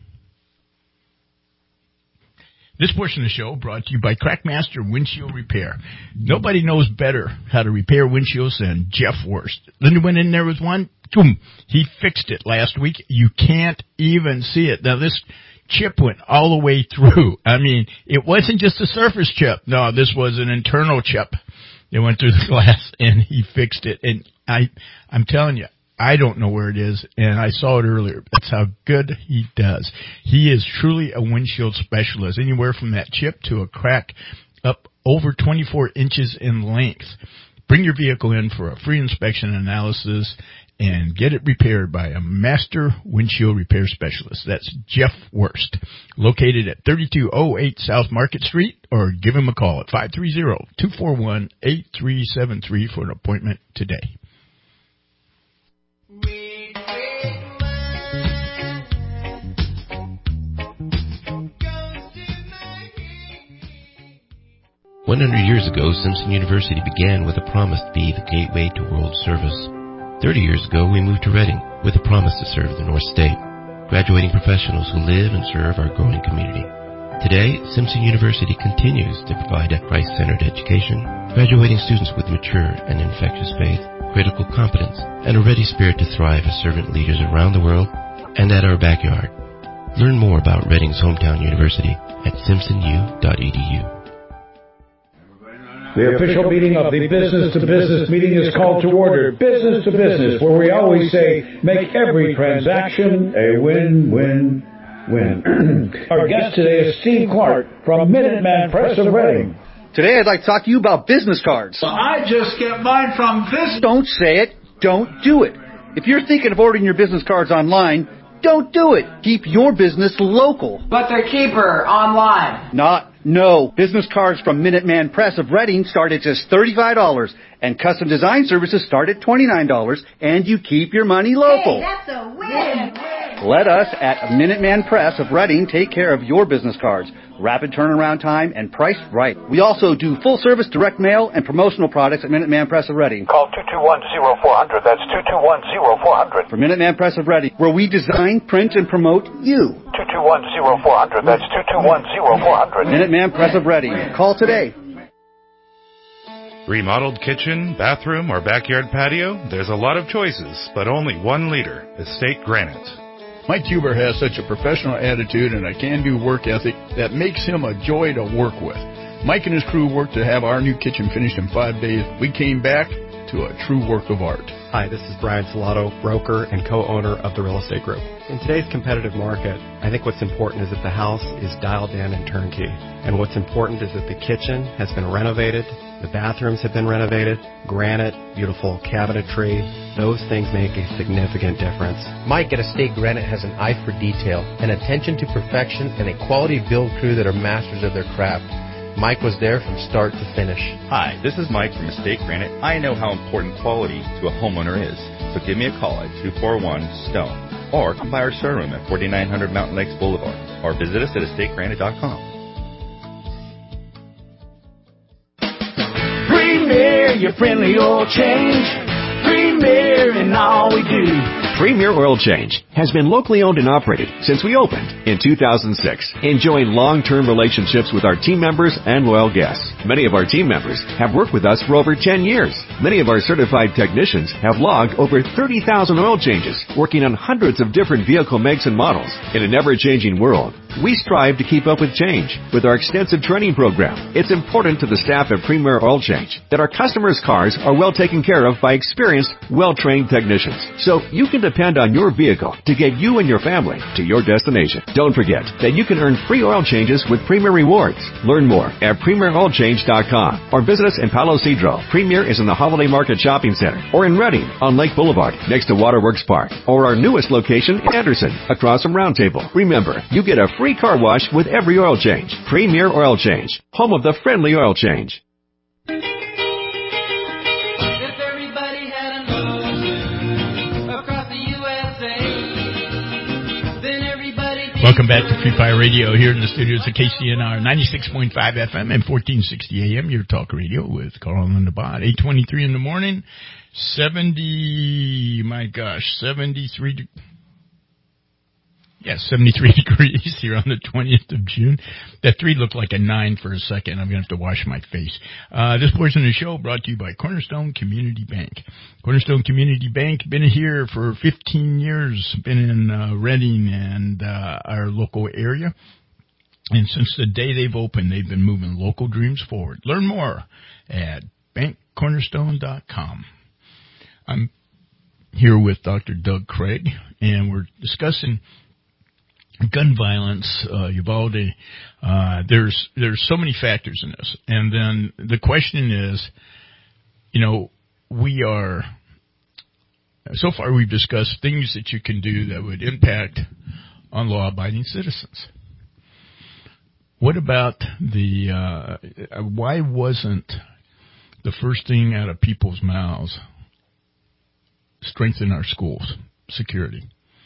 This portion of the show brought to you by Crackmaster Windshield Repair. Nobody knows better how to repair windshields than Jeff Worst. Then he went in there with one, boom, he fixed it last week. You can't even see it. Now this chip went all the way through. I mean, it wasn't just a surface chip. No, this was an internal chip. It went through the glass and he fixed it. And I, I'm telling you, I don't know where it is, and I saw it earlier. That's how good he does. He is truly a windshield specialist, anywhere from that chip to a crack up over twenty-four inches in length. Bring your vehicle in for a free inspection and analysis and get it repaired by a master windshield repair specialist. That's Jeff Worst, located at thirty-two oh eight South Market Street, or give him a call at five three zero, two four one, eight three seven three for an appointment today. one hundred years ago, Simpson University began with a promise to be the gateway to world service. thirty years ago, we moved to Reading with a promise to serve the North State, graduating professionals who live and serve our growing community. Today, Simpson University continues to provide a Christ-centered education, graduating students with mature and infectious faith, critical competence, and a ready spirit to thrive as servant leaders around the world and at our backyard. Learn more about Reading's hometown university at simpson u dot e d u. The official meeting of the Business to Business meeting is called to order. Business to Business, where we always say, make every transaction a win-win-win. Our guest today is Steve Clark from Minuteman Press of Reading. Today I'd like to talk to you about business cards. Well, I just get mine from this. Don't say it. Don't do it. If you're thinking of ordering your business cards online, don't do it. Keep your business local. But they're cheaper online. Not, no. Business cards from Minuteman Press of Reading start at just thirty-five dollars, and custom design services start at twenty-nine dollars, and you keep your money local. Hey, that's a win. Let us at Minuteman Press of Reading take care of your business cards. Rapid turnaround time and priced right. We also do full-service direct mail and promotional products at Minuteman Press of Reading. Call two two one, oh four hundred. That's two two one, oh four hundred. For Minuteman Press of Reading, where we design, print, and promote you. two two one, oh four hundred. That's two two one, oh four hundred. Minuteman Press of Reading. Call today. Remodeled kitchen, bathroom, or backyard patio? There's a lot of choices, but only one leader, Estate Granite. Mike Huber has such a professional attitude and a can-do work ethic that makes him a joy to work with. Mike and his crew worked to have our new kitchen finished in five days. We came back to a true work of art. Hi, this is Brian Salato, broker and co-owner of the Real Estate Group. In today's competitive market, I think what's important is that the house is dialed in and turnkey. And what's important is that the kitchen has been renovated, the bathrooms have been renovated, granite, beautiful cabinetry. Those things make a significant difference. Mike at Estate Granite has an eye for detail, an attention to perfection, and a quality build crew that are masters of their craft. Mike was there from start to finish. Hi, this is Mike from Estate Granite. I know how important quality to a homeowner is, so give me a call at two four one, STONE, or come by our showroom at forty-nine hundred Mountain Lakes Boulevard, or visit us at estate granite dot com. Premier, your friendly oil change. Premier in all we do. Premier Oil Change has been locally owned and operated since we opened in two thousand six, enjoying long-term relationships with our team members and loyal guests. Many of our team members have worked with us for over ten years. Many of our certified technicians have logged over thirty thousand oil changes, working on hundreds of different vehicle makes and models. In an ever-changing world, we strive to keep up with change with our extensive training program. It's important to the staff at Premier Oil Change that our customers' cars are well taken care of by experienced, well-trained technicians, so you can depend on your vehicle to get you and your family to your destination. Don't forget that you can earn free oil changes with Premier Rewards. Learn more at premier oil change dot com or visit us in Palo Cedro. Premier is in the Holiday Market Shopping Center, or in Reading on Lake Boulevard next to Waterworks Park, or our newest location in Anderson across from Round Table. Remember, you get a free car wash with every oil change. Premier Oil Change, home of the friendly oil change. Welcome back to Free Fire Radio here in the studios of K C N R ninety-six point five F M and fourteen sixty A M, your talk radio with Carl and Linda Bott. eight twenty-three in the morning, seventy, my gosh, seventy-three degrees. Yeah, seventy-three degrees here on the twentieth of June. That three looked like a nine for a second. I'm going to have to wash my face. Uh, this portion of the show brought to you by Cornerstone Community Bank. Cornerstone Community Bank, been here for fifteen years, been in uh, Reading and uh, our local area. And since the day they've opened, they've been moving local dreams forward. Learn more at bank cornerstone dot com. I'm here with Doctor Doug Craig, and we're discussing gun violence, uh, Uvalde. Uh, there's, there's so many factors in this. And then the question is, you know, we are, so far we've discussed things that you can do that would impact on law-abiding citizens. What about the, uh, why wasn't the first thing out of people's mouths strengthen our schools, security?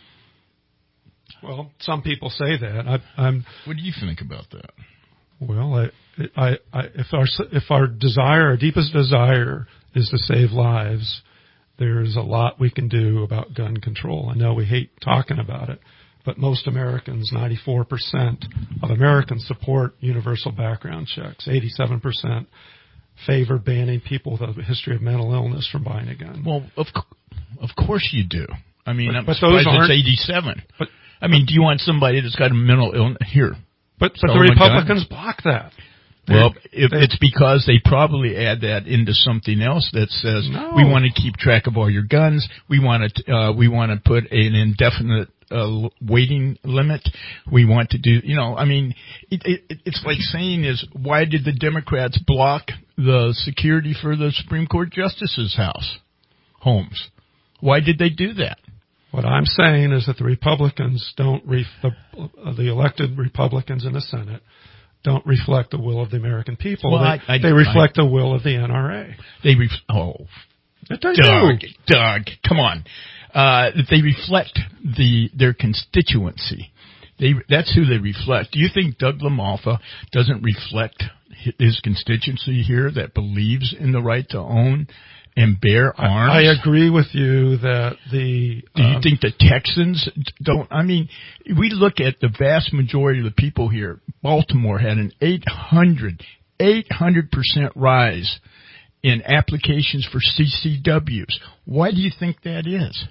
Well, some people say that. I, I'm. What do you think about that? Well, I, I, I, if our if our desire, our deepest desire, is to save lives, there's a lot we can do about gun control. I know we hate talking about it, but most Americans, ninety-four percent of Americans, support universal background checks. eighty-seven percent favor banning people with a history of mental illness from buying a gun. Well, of of course you do. I mean, but, I'm but surprised those it's eighty-seven. But I mean, do you want somebody that's got a mental illness here? But but the Republicans block that. Well, if it's because they probably add that into something else that says no. we want to keep track of all your guns. We want to uh, we want to put an indefinite uh, waiting limit. We want to do, you know, I mean, it, it, it's like saying is why did the Democrats block the security for the Supreme Court justice's house, homes? Why did they do that? What I'm saying is that the Republicans don't, ref- the, uh, the elected Republicans in the Senate don't reflect the will of the American people. Well, they, I, I, they reflect I, the will of the N R A. They ref- oh, they Doug, do. Doug, come on. Uh, they reflect the their constituency. They that's who they reflect. Do you think Doug LaMalfa doesn't reflect his constituency here that believes in the right to own and bear arms? I, I agree with you that the... Do you um, think the Texans don't... I mean, we look at the vast majority of the people here. Baltimore had an eight hundred, eight hundred percent rise in applications for C C Ws. Why do you think that is?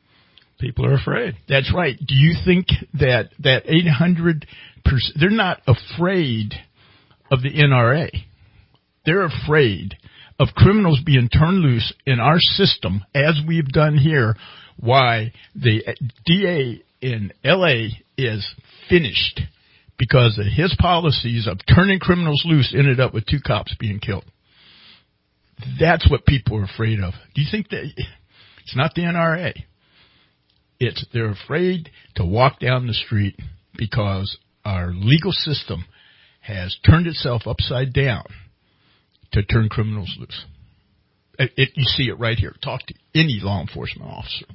People are afraid. That's right. Do you think that that eight hundred percent... They're not afraid of the N R A. They're afraid of criminals being turned loose in our system, as we've done here, why the D A in L A is finished because of his policies of turning criminals loose ended up with two cops being killed. That's what people are afraid of. Do you think that it's not the N R A? It's they're afraid to walk down the street because our legal system has turned itself upside down to turn criminals loose. It, it, you see it right here. Talk to any law enforcement officer.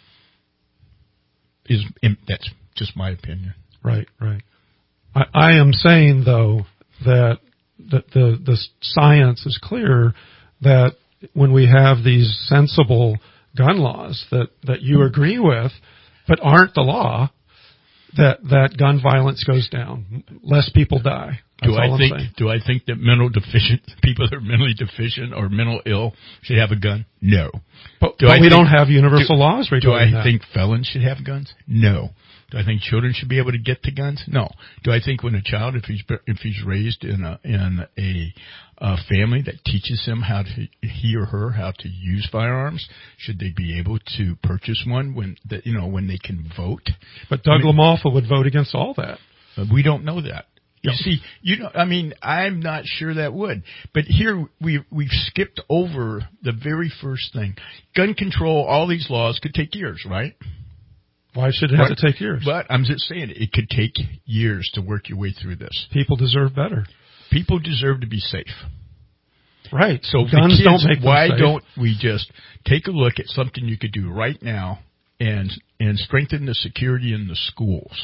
Is that's just my opinion. Right, right. I, I am saying though that that the the science is clear that when we have these sensible gun laws that, that you agree with, but aren't the law, that that gun violence goes down, less people die. That's do I all think? I'm saying. Do I think that mental deficient people that are mentally deficient or mental ill should have a gun? No. But, do but I we think, don't have universal do, laws Do regarding I that. think felons should have guns? No. Do I think children should be able to get to guns? No. Do I think when a child, if he's if he's raised in a in a, a family that teaches him how to he or her how to use firearms, should they be able to purchase one when that you know when they can vote? But Doug I mean, LaMalfa would vote against all that. But we don't know that. You Yep. see, you know, I mean, I'm not sure that would. But here we we've skipped over the very first thing. Gun control. All these laws could take years, right? Why should it have But, to take years? But I'm just saying it could take years to work your way through this. People deserve better. People deserve to be safe. Right. So guns the kids, don't make them why safe. don't we just take a look at something you could do right now and and strengthen the security in the schools?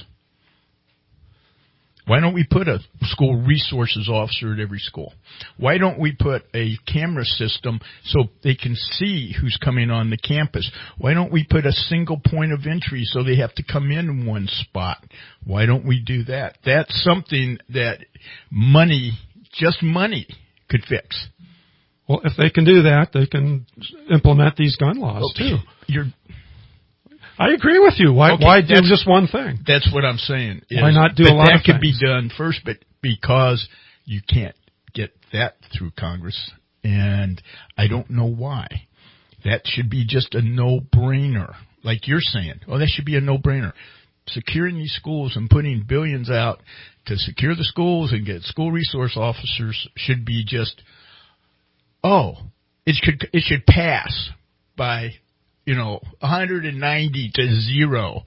Why don't we put a school resources officer at every school? Why don't we put a camera system so they can see who's coming on the campus? Why don't we put a single point of entry so they have to come in one spot? Why don't we do that? That's something that money, just money, could fix. Well, if they can do that, they can implement these gun laws Okay. too. You're I agree with you. Why Okay, why do that's- just one thing? That's what I'm saying. is- Why not do but a lot that of could things? be done first, but because you can't get that through Congress, and I don't know why. That should be just a no-brainer, like you're saying. Oh, that should be a no-brainer. Securing these schools and putting billions out to secure the schools and get school resource officers should be just, oh, it should it should pass by, you know, one hundred ninety to zero.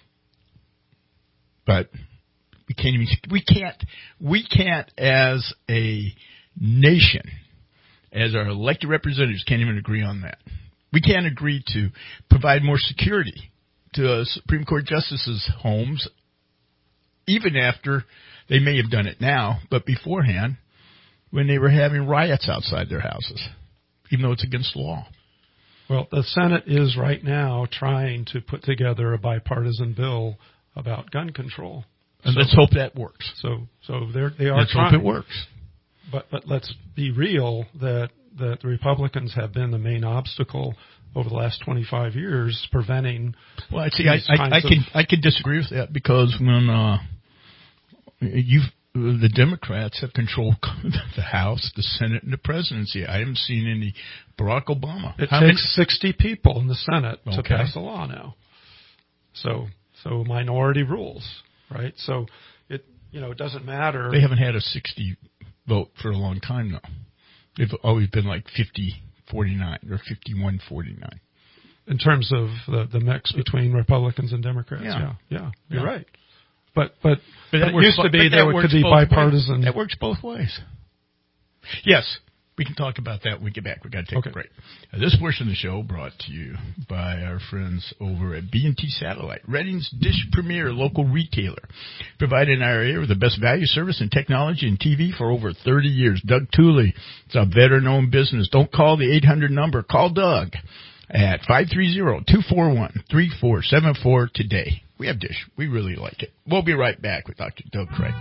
But we can't even we can't we can't as a nation, as our elected representatives, can't even agree on that. We can't agree to provide more security to Supreme Court justices' homes, even after they may have done it now, but beforehand, when they were having riots outside their houses, even though it's against the law. Well, the Senate is right now trying to put together a bipartisan bill about gun control. And so, let's hope that works. So, so they're, they are let's trying. hope it works. But, but let's be real that, that the Republicans have been the main obstacle over the last twenty-five years preventing. Well, see, I, I, I can I can disagree with that because when uh, you the Democrats have controlled the House, the Senate, and the presidency. I haven't seen any Barack Obama. It How takes many? sixty people in the Senate to Okay. pass a law now. So, so minority rules, right? So, it you know it doesn't matter. They haven't had a sixty vote for a long time now. They've always been like fifty forty-nine or fifty-one forty-nine. In terms of the, the mix between Republicans and Democrats, Yeah. yeah, yeah, you're Yeah. right. But but, But it that used works- to be but there that could works be both bipartisan. ways. That works both ways. Yes, we can talk about that when we get back. We've got to take Okay. a break. Uh, this portion of the show brought to you by our friends over at B and T Satellite, Reading's Dish Premier local retailer, providing our area with the best value, service, and technology in T V for over thirty years. Doug Tooley, it's a veteran-owned business. Don't call the eight hundred number. Call Doug at five three zero, two four one, three four seven four today. We have Dish. We really like it. We'll be right back with Doctor Doug Craig.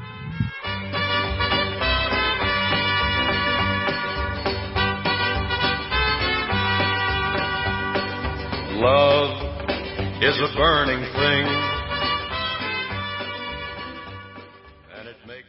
Love is a burning thing, and it makes...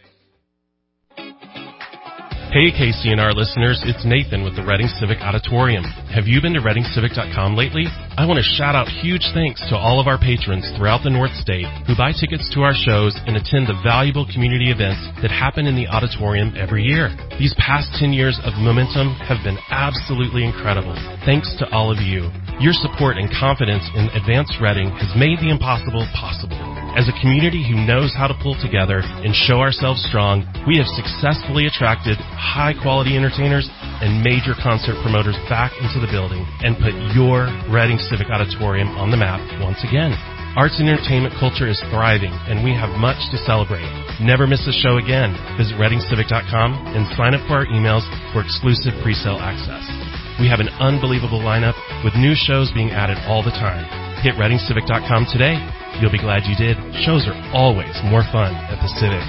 Hey K C N R listeners, it's Nathan with the Reading Civic Auditorium. Have you been to reading civic dot com lately? I want to shout out huge thanks to all of our patrons throughout the North State who buy tickets to our shows and attend the valuable community events that happen in the auditorium every year. These past ten years of momentum have been absolutely incredible. Thanks to all of you. Your support and confidence in Advanced Reading has made the impossible possible. As a community who knows how to pull together and show ourselves strong, we have successfully attracted high-quality entertainers and major concert promoters back into the building and put your Reading Civic Auditorium on the map once again. Arts and entertainment culture is thriving, and we have much to celebrate. Never miss a show again. Visit reading civic dot com and sign up for our emails for exclusive pre-sale access. We have an unbelievable lineup with new shows being added all the time. Hit reading civic dot com today. You'll be glad you did. Shows are always more fun at the Civic.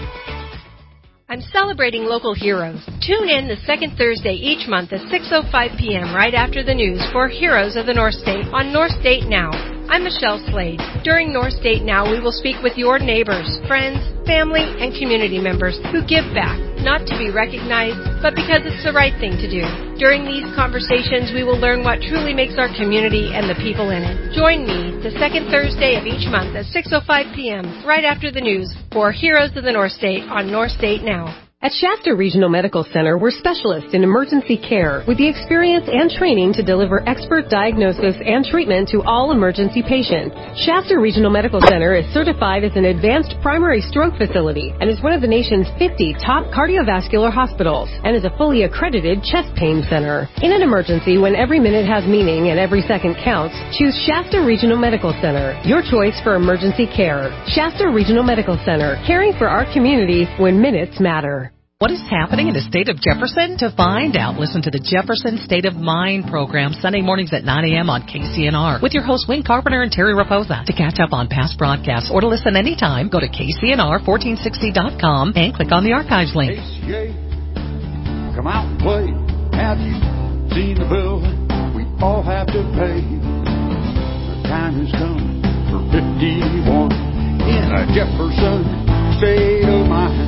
I'm celebrating local heroes. Tune in the second Thursday each month at six oh five p.m. right after the news for Heroes of the North State on North State Now. I'm Michelle Slade. During North State Now, we will speak with your neighbors, friends, family, and community members who give back, not to be recognized, but because it's the right thing to do. During these conversations, we will learn what truly makes our community and the people in it. Join me the second Thursday of each month at six oh five p.m. right after the news for Heroes of the North State on North State Now. At Shasta Regional Medical Center, we're specialists in emergency care with the experience and training to deliver expert diagnosis and treatment to all emergency patients. Shasta Regional Medical Center is certified as an advanced primary stroke facility and is one of the nation's fifty top cardiovascular hospitals and is a fully accredited chest pain center. In an emergency, when every minute has meaning and every second counts, choose Shasta Regional Medical Center, your choice for emergency care. Shasta Regional Medical Center, caring for our community when minutes matter. What is happening in the state of Jefferson? To find out, listen to the Jefferson State of Mind program Sunday mornings at nine a.m. on K C N R with your hosts Wayne Carpenter and Terry Raposa. To catch up on past broadcasts or to listen anytime, go to K C N R fourteen sixty dot com and click on the archives link. K C A, come out and play. Have you seen the bill we all have to pay? The time has come for fifty-one in a Jefferson State of Mind.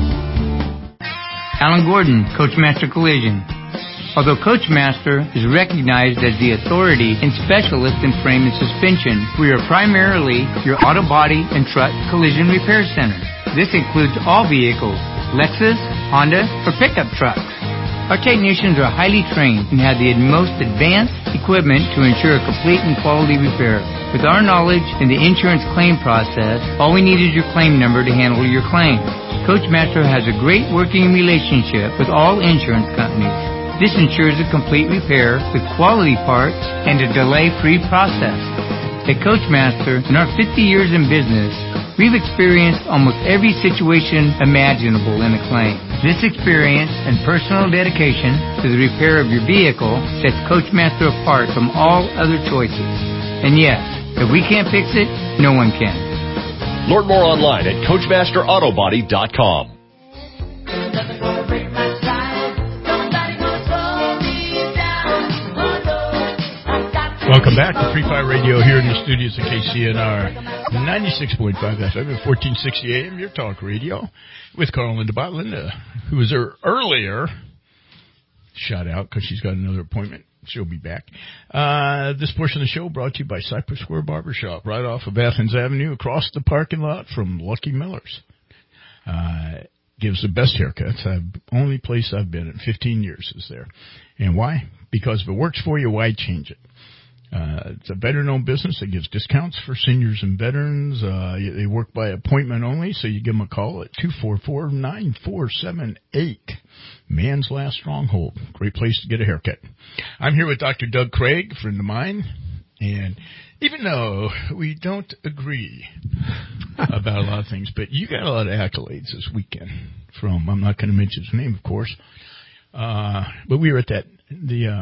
Alan Gordon, Coachmaster Collision. Although Coachmaster is recognized as the authority and specialist in frame and suspension, we are primarily your auto body and truck collision repair center. This includes all vehicles, Lexus, Honda, or pickup trucks. Our technicians are highly trained and have the most advanced equipment to ensure a complete and quality repair. With our knowledge in the insurance claim process, all we need is your claim number to handle your claim. Coachmaster has a great working relationship with all insurance companies. This ensures a complete repair with quality parts and a delay-free process. At Coachmaster, in our fifty years in business, we've experienced almost every situation imaginable in a claim. This experience and personal dedication to the repair of your vehicle sets Coachmaster apart from all other choices. And yes, if we can't fix it, no one can. Learn more online at coachmaster auto body dot com. Welcome back to Free Fire Radio here in the studios of K C N R ninety-six point five F M at fourteen sixty A M, your talk radio, with Carl Linda Bott. Linda, who was there earlier, shot out because she's got another appointment. She'll be back. Uh, this portion of the show brought to you by Cypress Square Barbershop, right off of Athens Avenue, across the parking lot from Lucky Miller's. Uh, gives the best haircuts. The only place I've been in fifteen years is there. And why? Because if it works for you, why change it? Uh, it's a veteran-owned business that gives discounts for seniors and veterans. Uh, they work by appointment only, so you give them a call at two four four, nine four seven eight. Man's Last Stronghold. Great place to get a haircut. I'm here with Doctor Doug Craig, a friend of mine, and even though we don't agree about a lot of things, but you got a lot of accolades this weekend from, I'm not going to mention his name, of course, uh, but we were at that, the uh,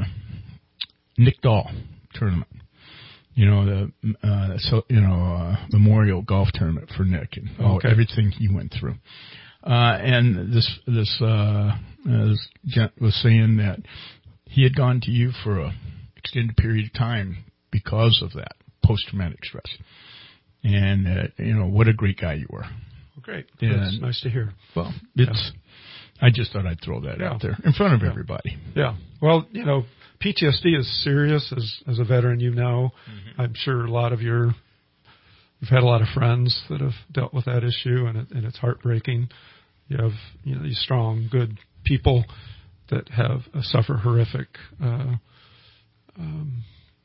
Nick Dahl tournament, you know, the uh, so you know uh, memorial golf tournament for Nick and all, okay. everything he went through. Uh, and this this, uh, uh, this gent was saying that he had gone to you for a extended period of time because of that post traumatic stress. And uh, you know, what a great guy you were. Well, great. And, That's nice to hear. Well, it's. Yeah. I just thought I'd throw that yeah. out there in front of yeah. everybody. Yeah. Well, you know, P T S D is serious. As as a veteran, you know, mm-hmm. I'm sure a lot of your, you've had a lot of friends that have dealt with that issue, and it, and it's heartbreaking. You have you know these strong, good people that have uh, suffer horrific uh, um,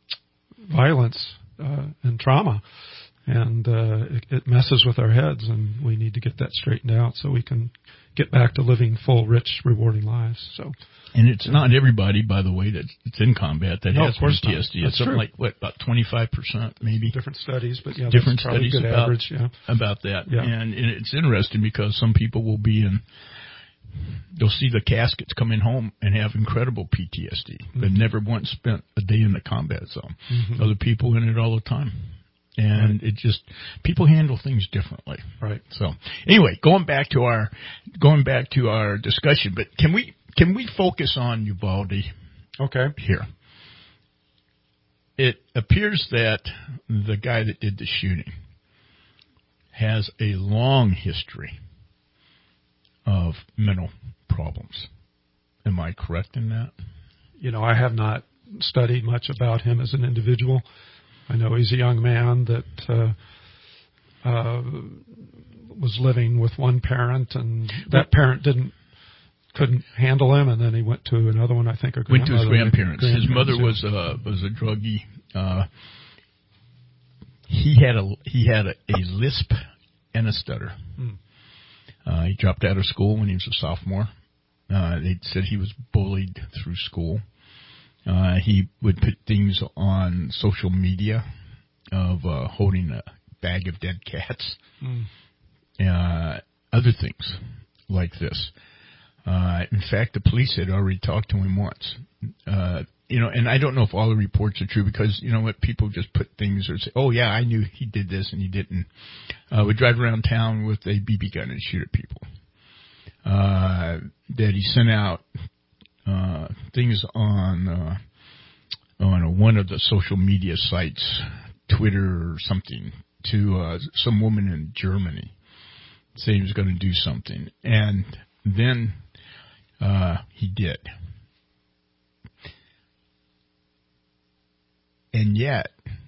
violence uh, and trauma, and uh, it, it messes with our heads, and we need to get that straightened out so we can get back to living full, rich, rewarding lives. So. And it's not everybody, by the way, that's in combat that no, has P T S D. It's something true. like, what, about twenty-five percent maybe? Different studies, but yeah, different that's probably studies good about, average, yeah. about that. Yeah. And, and it's interesting because some people will be in, they'll see the caskets coming home and have incredible P T S D. Mm-hmm. They've never once spent a day in the combat zone. Mm-hmm. Other people in it all the time. And right. it just, people handle things differently. Right. So anyway, going back to our, going back to our discussion, but can we, can we focus on Uvalde? Okay. Here. It appears that the guy that did the shooting has a long history of mental problems. Am I correct in that? You know, I have not studied much about him as an individual. I know he's a young man that uh, uh, was living with one parent, and that parent didn't couldn't handle him, and then he went to another one. I think a went to his grandparents. grandparents. His mother yeah. was a was a druggie. Uh, he had a he had a, a lisp and a stutter. Hmm. Uh, he dropped out of school when he was a sophomore. Uh, they said he was bullied through school. Uh, he would put things on social media of uh, holding a bag of dead cats, mm. uh, other things like this. Uh, in fact, the police had already talked to him once. Uh, you know, and I don't know if all the reports are true because, you know what, people just put things or say, oh, yeah, I knew he did this and he didn't. Uh, would drive around town with a B B gun and shoot at people. Uh, that he sent out Uh, things on uh, on one of the social media sites, Twitter or something, to uh, some woman in Germany, saying he was going to do something, and then uh, he did, and yet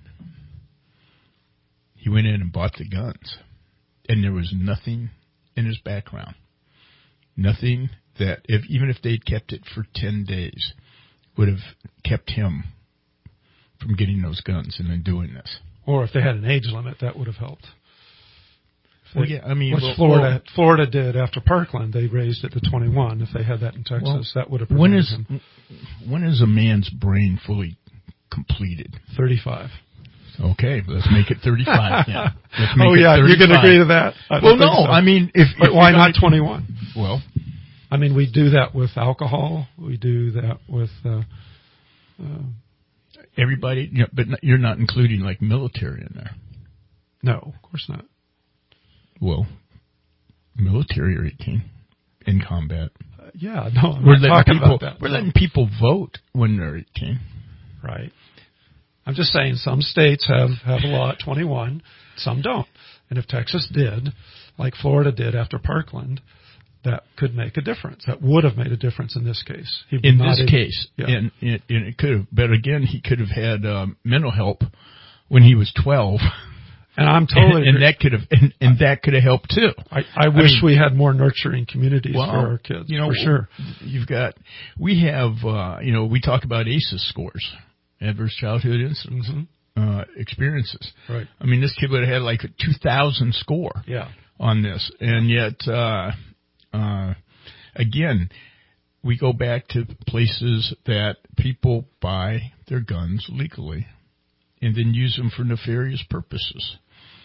he went in and bought the guns, and there was nothing in his background. Nothing that if even if they'd kept it for ten days, would have kept him from getting those guns and then doing this. Or if they had an age limit, that would have helped. Well, yeah, I mean, which well, Florida well, Florida did after Parkland. They raised it to twenty-one. If they had that in Texas, well, that would have when prevented is him. when is a man's brain fully completed? thirty-five. Okay, let's make it thirty-five then. Let's make oh it yeah, thirty-five. you can agree to that? I Well, no, so. I mean, if, but if why not twenty-one? Well, I mean, we do that with alcohol. We do that with uh, uh, everybody, you know, but you're not including like military in there. No, of course not. Well, military are eighteen in combat. Uh, yeah, no, I'm we're not letting talking people, about that. We're letting people vote when they're eighteen. Right. I'm just saying some states have, have a law at twenty-one, some don't. And if Texas did, like Florida did after Parkland, that could make a difference. That would have made a difference in this case. He In this in, case, yeah. and, and it could have, but again, he could have had um, mental help when he was twelve. And I'm totally and, and that could have and, and that could have helped too. I, I, I wish mean, we had more nurturing communities well, for our kids. You know, for sure. You've got we have uh, you know we talk about A C Es scores, adverse childhood incidents mm-hmm. uh, experiences. Right. I mean, this kid would have had like a two thousand score. Yeah. On this, and yet uh, uh, again, we go back to places that people buy their guns legally and then use them for nefarious purposes.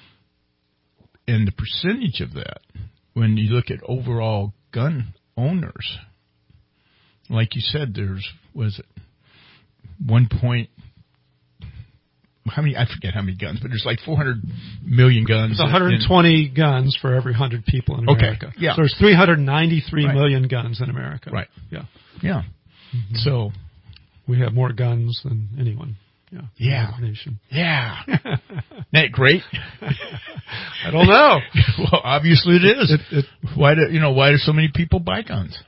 And the percentage of that, when you look at overall gun owners, like you said, there's, was it one point, how many, I forget how many guns, but there's like four hundred million guns. There's one hundred twenty in, guns for every one hundred people in America. Okay, yeah. So there's three hundred ninety-three right. million guns in America. Right. Yeah. Yeah. Mm-hmm. So we have more guns than anyone. Yeah. Yeah. Nation. Yeah. Isn't that great? I don't know. Well, obviously it is. It, it, why do you know why do so many people buy guns?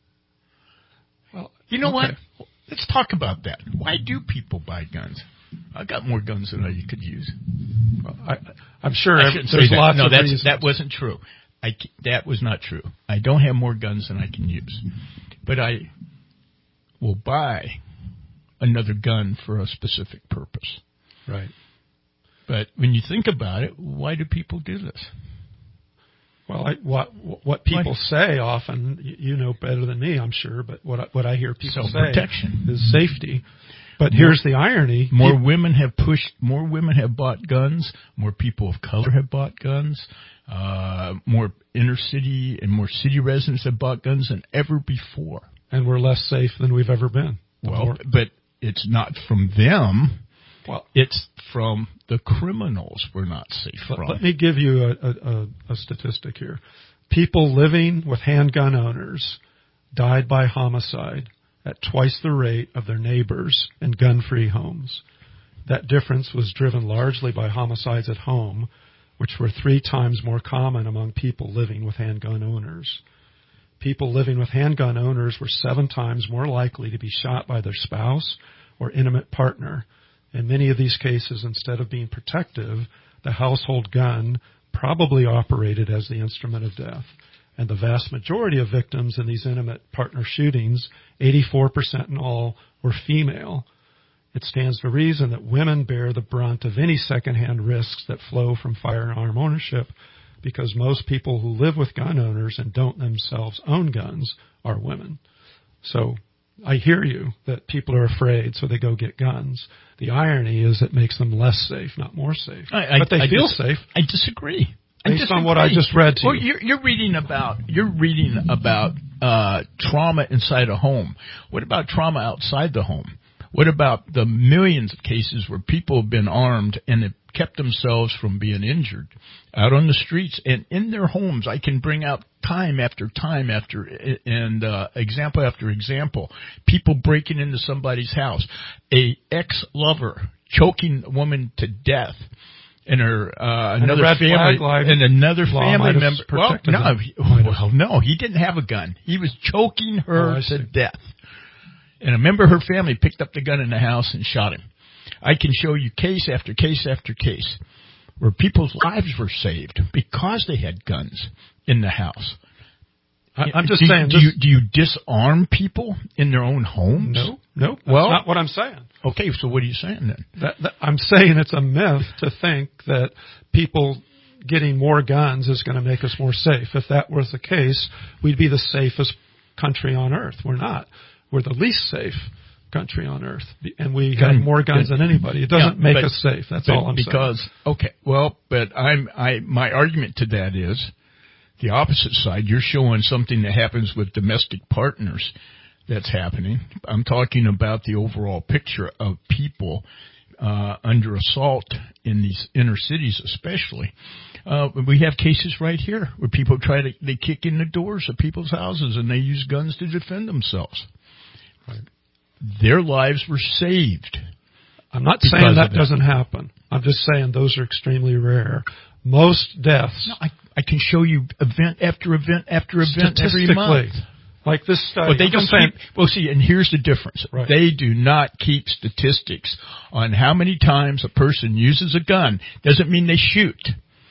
Well, you know okay. what? Let's talk about that. Why do people buy guns? I got more guns than I could use. Well, I, I'm sure I there's say that. lots no, of that's, reasons. that wasn't true. I, that was not true. I don't have more guns than I can use. But I will buy another gun for a specific purpose. Right. But when you think about it, why do people do this? Well, I, what what people why? say often, you know better than me, I'm sure, but what I, what I hear people say protection is safety. But more, here's the irony: more you, women have pushed, more women have bought guns, more people of color have bought guns, uh, more inner city and more city residents have bought guns than ever before, and we're less safe than we've ever been. Well, more. But it's not from them. Well, it's from the criminals we're not safe let, from. Let me give you a, a, a statistic here. People living with handgun owners died by homicide at twice the rate of their neighbors in gun-free homes. That difference was driven largely by homicides at home, which were three times more common among people living with handgun owners. People living with handgun owners were seven times more likely to be shot by their spouse or intimate partner. In many of these cases, instead of being protective, the household gun probably operated as the instrument of death. And the vast majority of victims in these intimate partner shootings, eighty-four percent in all, were female. It stands to reason that women bear the brunt of any secondhand risks that flow from firearm ownership, because most people who live with gun owners and don't themselves own guns are women. So I hear you that people are afraid, so they go get guns. The irony is it makes them less safe, not more safe. I, but they I feel dis- safe. I disagree. Based I disagree. on what I just read to well, you. You're, you're reading about you're reading about uh, trauma inside a home. What about trauma outside the home? What about the millions of cases where people have been armed and have kept themselves from being injured out on the streets and in their homes? I can bring out time after time after and uh, example after example. People breaking into somebody's house, a ex-lover choking a woman to death, and her uh, and another family and another family member. Well, no, he, well, no, he didn't have a gun. He was choking her oh, to death. And a member of her family picked up the gun in the house and shot him. I can show you case after case after case where people's lives were saved because they had guns in the house. I, I'm just do, saying. Do this, you do you disarm people in their own homes? No, no. That's well, not what I'm saying. Okay, so what are you saying then? That, that, I'm saying it's a myth to think that people getting more guns is going to make us more safe. If that was the case, we'd be the safest country on earth. We're not. We're the least safe country on earth, and we Gun, have more guns than anybody. It doesn't yeah, make but, us safe. That's but all I'm because, saying. Because okay, well, but I'm I my argument to that is the opposite side. You're showing something that happens with domestic partners that's happening. I'm talking about the overall picture of people uh, under assault in these inner cities, especially. Uh, we have cases right here where people try to they kick in the doors of people's houses and they use guns to defend themselves. Right. Their lives were saved. I'm not saying that, that doesn't happen. I'm just saying those are extremely rare. Most deaths. No, I, I can show you event after event after event every month. Like this study. But they don't keep, well, see, and here's the difference. Right. They do not keep statistics on how many times a person uses a gun. Doesn't mean they shoot,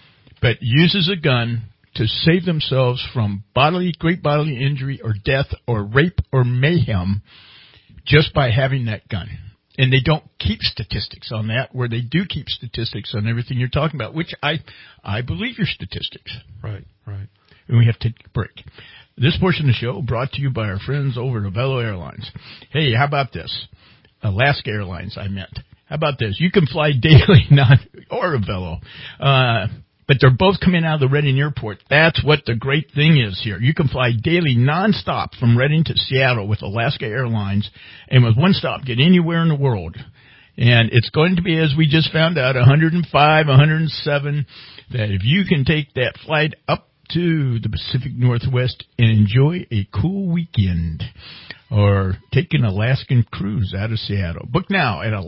but uses a gun to save themselves from bodily, great bodily injury or death or rape or mayhem just by having that gun. And they don't keep statistics on that, where they do keep statistics on everything you're talking about, which I I believe your statistics. Right, right. And we have to take a break. This portion of the show brought to you by our friends over at Avelo Airlines. Hey, how about this? Alaska Airlines, I meant. How about this? You can fly daily, not or Avelo. Uh But they're both coming out of the Redding Airport. That's what the great thing is here. You can fly daily nonstop from Redding to Seattle with Alaska Airlines, and with one stop, get anywhere in the world. And it's going to be, as we just found out, one hundred five, one hundred seven, that if you can take that flight up to the Pacific Northwest and enjoy a cool weekend, or take an Alaskan cruise out of Seattle. Book now at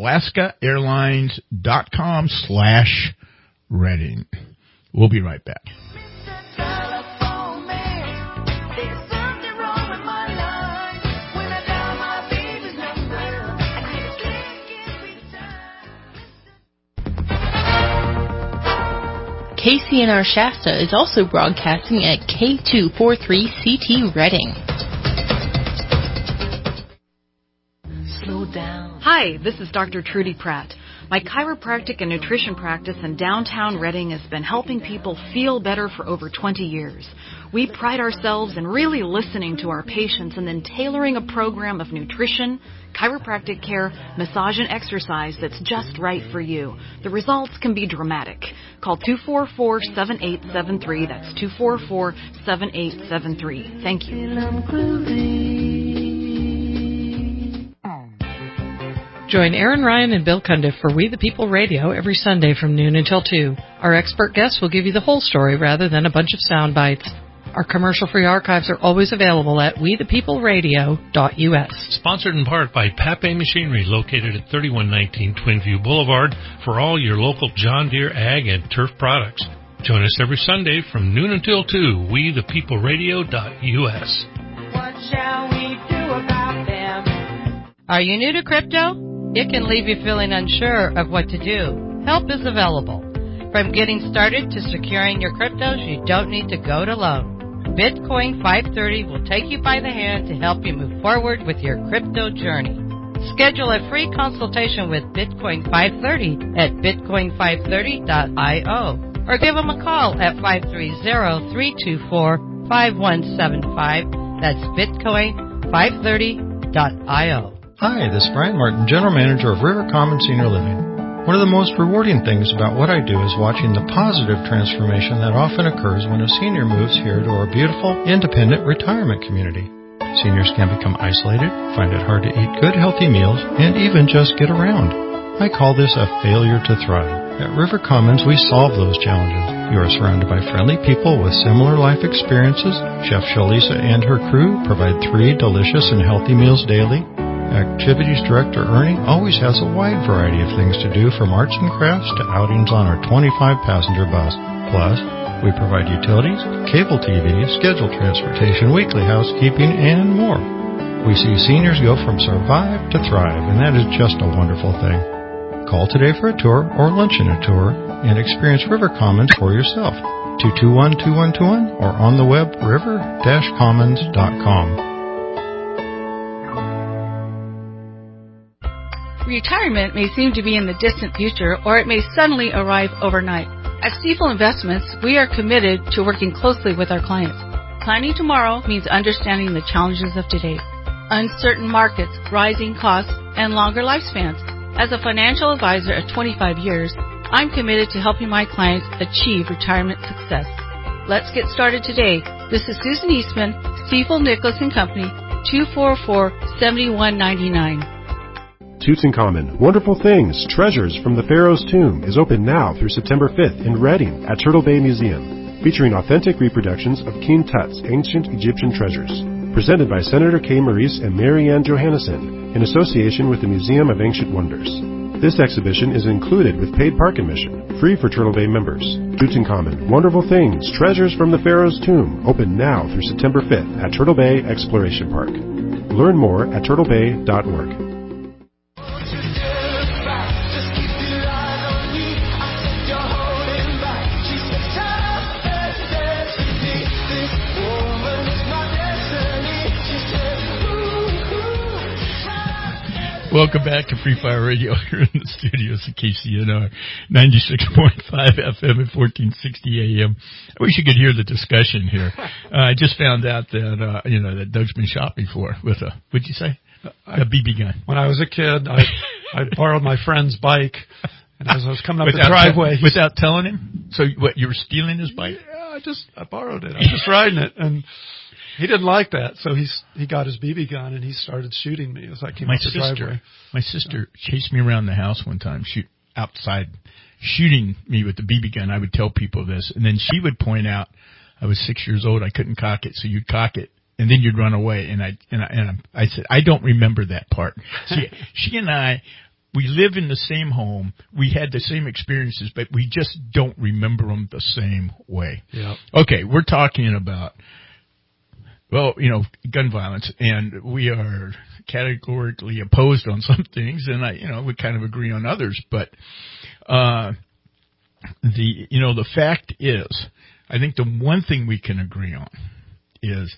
alaskaairlines.com slash Redding. We'll be right back. K C N R Shasta is also broadcasting at K two forty-three C T Redding. Slow down. Hi, this is Doctor Trudy Pratt. My chiropractic and nutrition practice in downtown Redding has been helping people feel better for over twenty years. We pride ourselves in really listening to our patients and then tailoring a program of nutrition, chiropractic care, massage, and exercise that's just right for you. The results can be dramatic. Call two four four, seven eight seven three. That's two four four, seven eight seven three. Thank you. Join Aaron Ryan and Bill Cundiff for We the People Radio every Sunday from noon until two. Our expert guests will give you the whole story rather than a bunch of sound bites. Our commercial-free archives are always available at we the people radio dot U S. Sponsored in part by Pape Machinery, located at thirty-one nineteen Twinview Boulevard, for all your local John Deere ag and turf products. Join us every Sunday from noon until two, we the people radio dot U S. What shall we do about them? Are you new to crypto? It can leave you feeling unsure of what to do. Help is available. From getting started to securing your cryptos, you don't need to go it alone. Bitcoin five thirty will take you by the hand to help you move forward with your crypto journey. Schedule a free consultation with Bitcoin five thirty at bitcoin five thirty dot io or give them a call at five three zero, three two four, five one seven five. That's bitcoin five thirty dot io. Hi, this is Brian Martin, General Manager of River Common Senior Living. One of the most rewarding things about what I do is watching the positive transformation that often occurs when a senior moves here to our beautiful, independent retirement community. Seniors can become isolated, find it hard to eat good, healthy meals, and even just get around. I call this a failure to thrive. At River Commons, we solve those challenges. You are surrounded by friendly people with similar life experiences. Chef Shalisa and her crew provide three delicious and healthy meals daily. Activities Director Ernie always has a wide variety of things to do, from arts and crafts to outings on our twenty-five passenger bus. Plus, we provide utilities, cable T V, scheduled transportation, weekly housekeeping, and more. We see seniors go from survive to thrive, and that is just a wonderful thing. Call today for a tour or luncheon a tour and experience River Commons for yourself. two two one, two one two one or on the web river dash commons dot com. Retirement may seem to be in the distant future, or it may suddenly arrive overnight. At Stifel Investments, we are committed to working closely with our clients. Planning tomorrow means understanding the challenges of today. Uncertain markets, rising costs, and longer lifespans. As a financial advisor of twenty-five years, I'm committed to helping my clients achieve retirement success. Let's get started today. This is Susan Eastman, Stifel Nicholas and Company, two four four, seven one nine nine. Tutankhamun, Wonderful Things, Treasures from the Pharaoh's Tomb is open now through September fifth in Reading at Turtle Bay Museum, featuring authentic reproductions of King Tut's ancient Egyptian treasures. Presented by Senator Kay Maurice and Mary Ann Johannesson in association with the Museum of Ancient Wonders. This exhibition is included with paid park admission, free for Turtle Bay members. Tutankhamun, Wonderful Things, Treasures from the Pharaoh's Tomb, open now through September fifth at Turtle Bay Exploration Park. Learn more at turtle bay dot org. Welcome back to Free Fire Radio here in the studios at K C N R, ninety-six point five F M and fourteen sixty A M. I wish you could hear the discussion here. Uh, I just found out that, uh, you know, that Doug's been shot before with a, what'd you say? I, a B B gun. When I was a kid, I, I borrowed my friend's bike, and as I was coming up without, the driveway. Te- without telling him? So what, you were stealing his bike? Yeah, I just, I borrowed it. I was just riding it, and he didn't like that, so he's he got his B B gun and he started shooting me as I came my up the sister, driveway. My sister chased me around the house one time, shoot outside, shooting me with the B B gun. I would tell people this, and then she would point out I was six years old. I couldn't cock it, so you'd cock it, and then you'd run away. And I and I, and I said I don't remember that part. See, she and I. We live in the same home. We had the same experiences, but we just don't remember them the same way. Yeah. Okay, we're talking about. Well, you know, gun violence, and we are categorically opposed on some things, and I, you know, we kind of agree on others. But uh, the, you know, the fact is, I think the one thing we can agree on is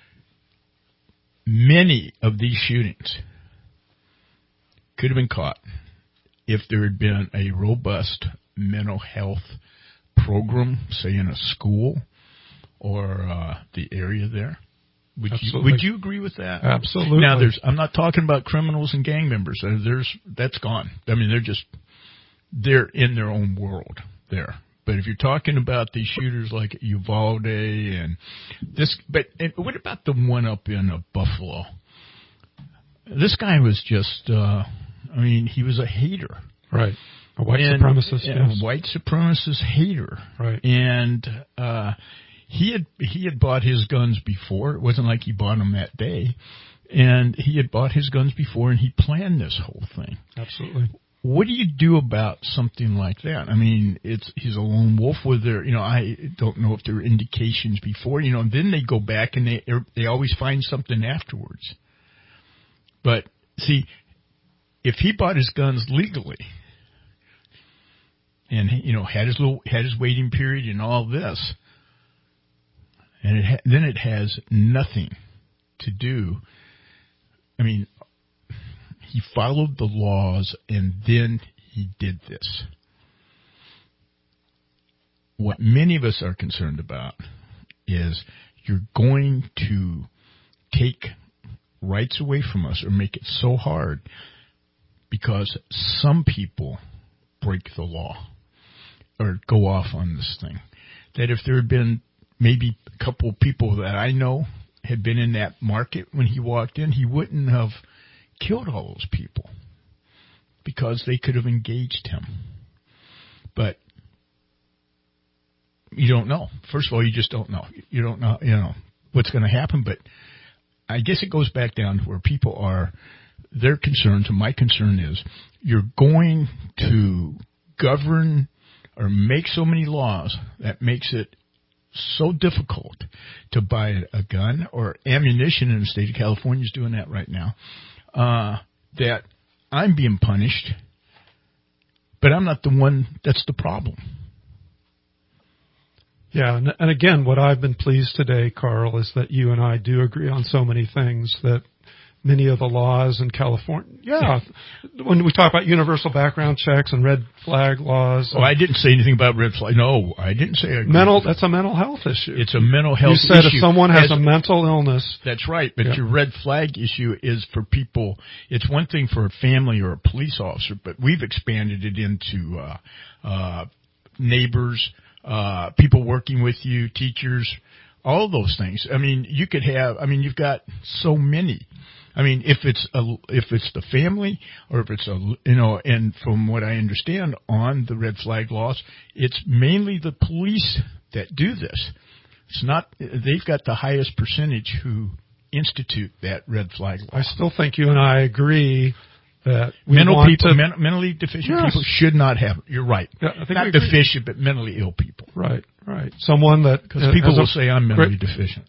many of these shootings could have been caught if there had been a robust mental health program, say in a school or uh, the area there. Would you, would you agree with that? Absolutely. Now, there's, I'm not talking about criminals and gang members. There's, that's gone. I mean, they're just, they're in their own world there. But if you're talking about these shooters like Uvalde and this, but and what about the one up in uh, Buffalo? This guy was just, uh, I mean, he was a hater. Right. A white and, supremacist, and yes. A white supremacist hater. Right. And, uh, He had he had bought his guns before. It wasn't like he bought them that day. And he had bought his guns before, and he planned this whole thing. Absolutely. What do you do about something like that? I mean, it's he's a lone wolf. With there, you know, I don't know if there were indications before. You know, and then they go back and they they always find something afterwards. But see, if he bought his guns legally, and you know had his little had his waiting period and all this. And it ha- then it has nothing to do. I mean, he followed the laws and then he did this. What many of us are concerned about is you're going to take rights away from us or make it so hard because some people break the law or go off on this thing. That if there had been maybe a couple of people that I know had been in that market when he walked in, he wouldn't have killed all those people because they could have engaged him. But you don't know. First of all, you just don't know. You don't know, you know, what's going to happen. But I guess it goes back down to where people are, their concerns, and my concern is you're going to govern or make so many laws that makes it so difficult to buy a gun or ammunition, in the state of California is doing that right now, uh, that I'm being punished, but I'm not the one that's the problem. Yeah, and, and again, what I've been pleased today, Carl, is that you and I do agree on so many things that many of the laws in California, yeah, when we talk about universal background checks and red flag laws. Oh, I didn't say anything about red flag. No, I didn't say I mental. That's a mental health issue. It's a mental health issue. You said issue. if someone has As, a mental illness. That's right, but yeah. your red flag issue is for people. It's one thing for a family or a police officer, but we've expanded it into uh, uh, neighbors, uh, people working with you, teachers, all of those things. I mean, you could have. I mean, you've got so many. I mean, if it's a, if it's the family or if it's a, you know, and from what I understand on the red flag laws, it's mainly the police that do this. It's not, they've got the highest percentage who institute that red flag law. I still think you and I agree that we Mental want people, to, men, mentally deficient yes. people should not have, you're right. Yeah, I think not deficient, but mentally ill people. Right, right. Someone that, because people will say I'm mentally great. deficient.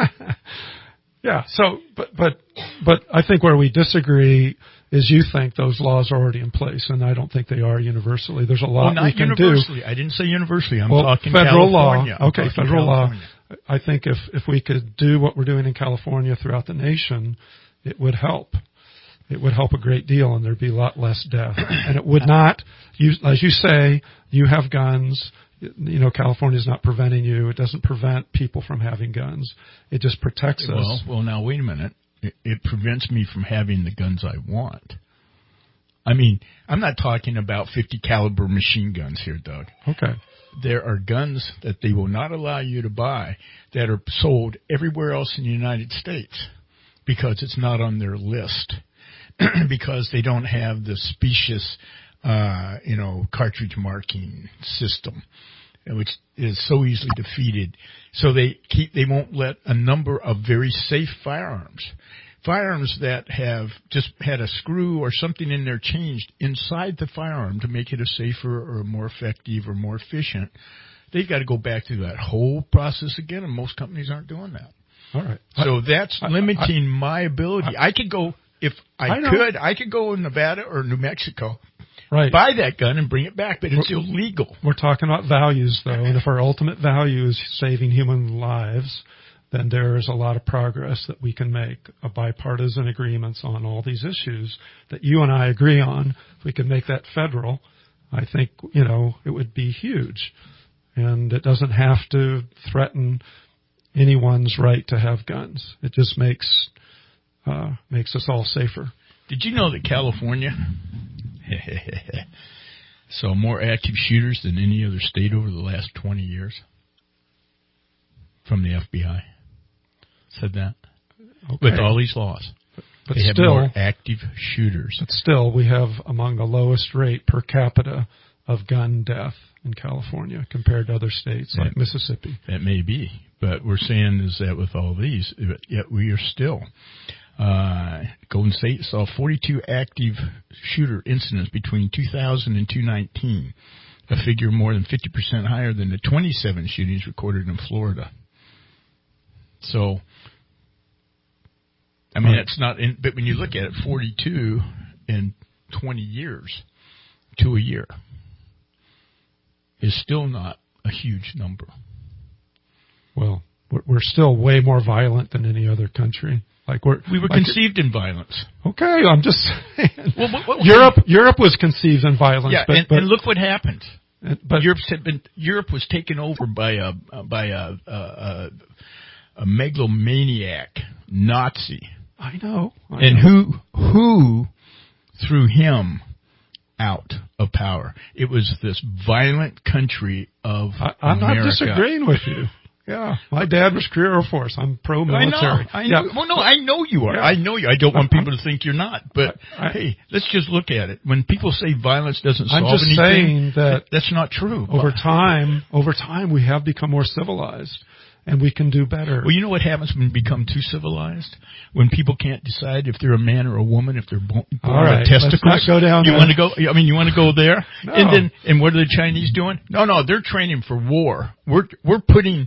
Yeah, so, but, but, but I think where we disagree is you think those laws are already in place, and I don't think they are universally. There's a lot well, not we can universally. do. I didn't say universally. I'm well, talking federal California. law. Okay, federal California. law. I think if, if we could do what we're doing in California throughout the nation, it would help. It would help a great deal, and there'd be a lot less death. And it would not, you, as you say, you have guns. You know, California's not preventing you. It doesn't prevent people from having guns. It just protects us. Well, well, now wait a minute. It, it prevents me from having the guns I want. I mean, I'm not talking about fifty caliber machine guns here, Doug. Okay. There are guns that they will not allow you to buy that are sold everywhere else in the United States because it's not on their list because they don't have the specious Uh, you know, cartridge marking system, which is so easily defeated. So they keep, they won't let a number of very safe firearms, firearms that have just had a screw or something in there changed inside the firearm to make it a safer or more effective or more efficient. They've got to go back through that whole process again, and most companies aren't doing that. All right. So I, that's I, limiting I, my ability. I, I could go, if I, I could, I could go in Nevada or New Mexico. Right. Buy that gun and bring it back, but it's we're, illegal. We're talking about values, though, and if our ultimate value is saving human lives, then there is a lot of progress that we can make, a bipartisan agreements on all these issues that you and I agree on. If we could make that federal, I think, you know, it would be huge. And it doesn't have to threaten anyone's right to have guns. It just makes uh, makes us all safer. Did you know that California saw more active shooters than any other state over the last twenty years? From the F B I. Said that. Okay. With all these laws. But, but they still, have more active shooters. But still, we have among the lowest rate per capita of gun death in California compared to other states that, like Mississippi. That may be. But we're saying is that with all these, yet we are still... Uh, Golden State saw forty-two active shooter incidents between two thousand and two thousand nineteen, a figure more than fifty percent higher than the twenty-seven shootings recorded in Florida. So, I mean, it's not, in, but when you look at it, forty-two in twenty years to a year is still not a huge number. Well, we're still way more violent than any other country. Like we're, we were like conceived in violence. Okay, I'm just saying. Well, what, what, Europe, Europe was conceived in violence. Yeah, but, and, but, and look what happened. But Europe's had been, Europe was taken over by a by a a, a megalomaniac Nazi. I know. I and know. who who threw him out of power? It was this violent country of I, I'm America. not disagreeing with you. Yeah, my dad was career Air Force. I'm pro-military. I know. I know. Yeah. Well, no, I know you are. Yeah. I know you. I don't want people to think you're not. But I, I, hey, let's just look at it. When people say violence doesn't solve I'm just anything, saying that that's not true. Over time, over time, we have become more civilized, and we can do better. Well, you know what happens when we become too civilized? When people can't decide if they're a man or a woman, if they're born All right, with testicles. Let's not go down you there. want to go? I mean, you want to go there? No. And then, and what are the Chinese doing? No, no, they're training for war. We're we're putting.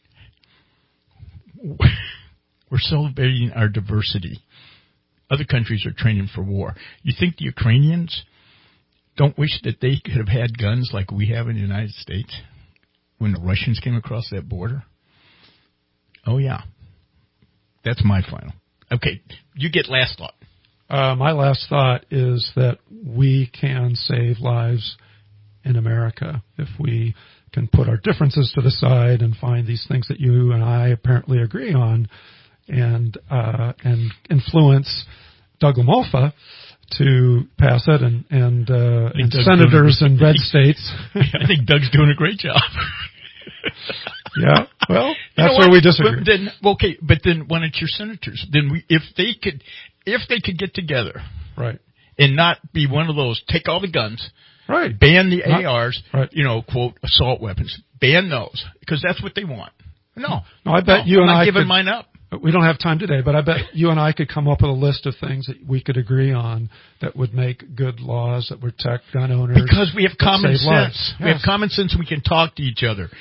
We're celebrating our diversity. Other countries are training for war. You think the Ukrainians don't wish that they could have had guns like we have in the United States? when the Russians came across that border. Oh, yeah. That's my final. Okay, you get last thought. Uh, my last thought is that we can save lives in America if we can put our differences to the side and find these things that you and I apparently agree on, and uh, and influence Doug LaMalfa to pass it, and and, uh, and senators in red states. I think Doug's doing a great job. Yeah, well, that's you know where we disagree. But then, okay, but then when it's your senators, then we, if they could, if they could get together, right, and not be one of those take all the guns, right, ban the not, A Rs, right. you know, quote assault weapons, ban those because that's what they want. No, no, I bet no, you I'm and not I giving could, mine up. We don't have time today, but I bet you and I could come up with a list of things that we could agree on that would make good laws that protect gun owners. Because we have common sense. Lives. We yes. have common sense and we can talk to each other.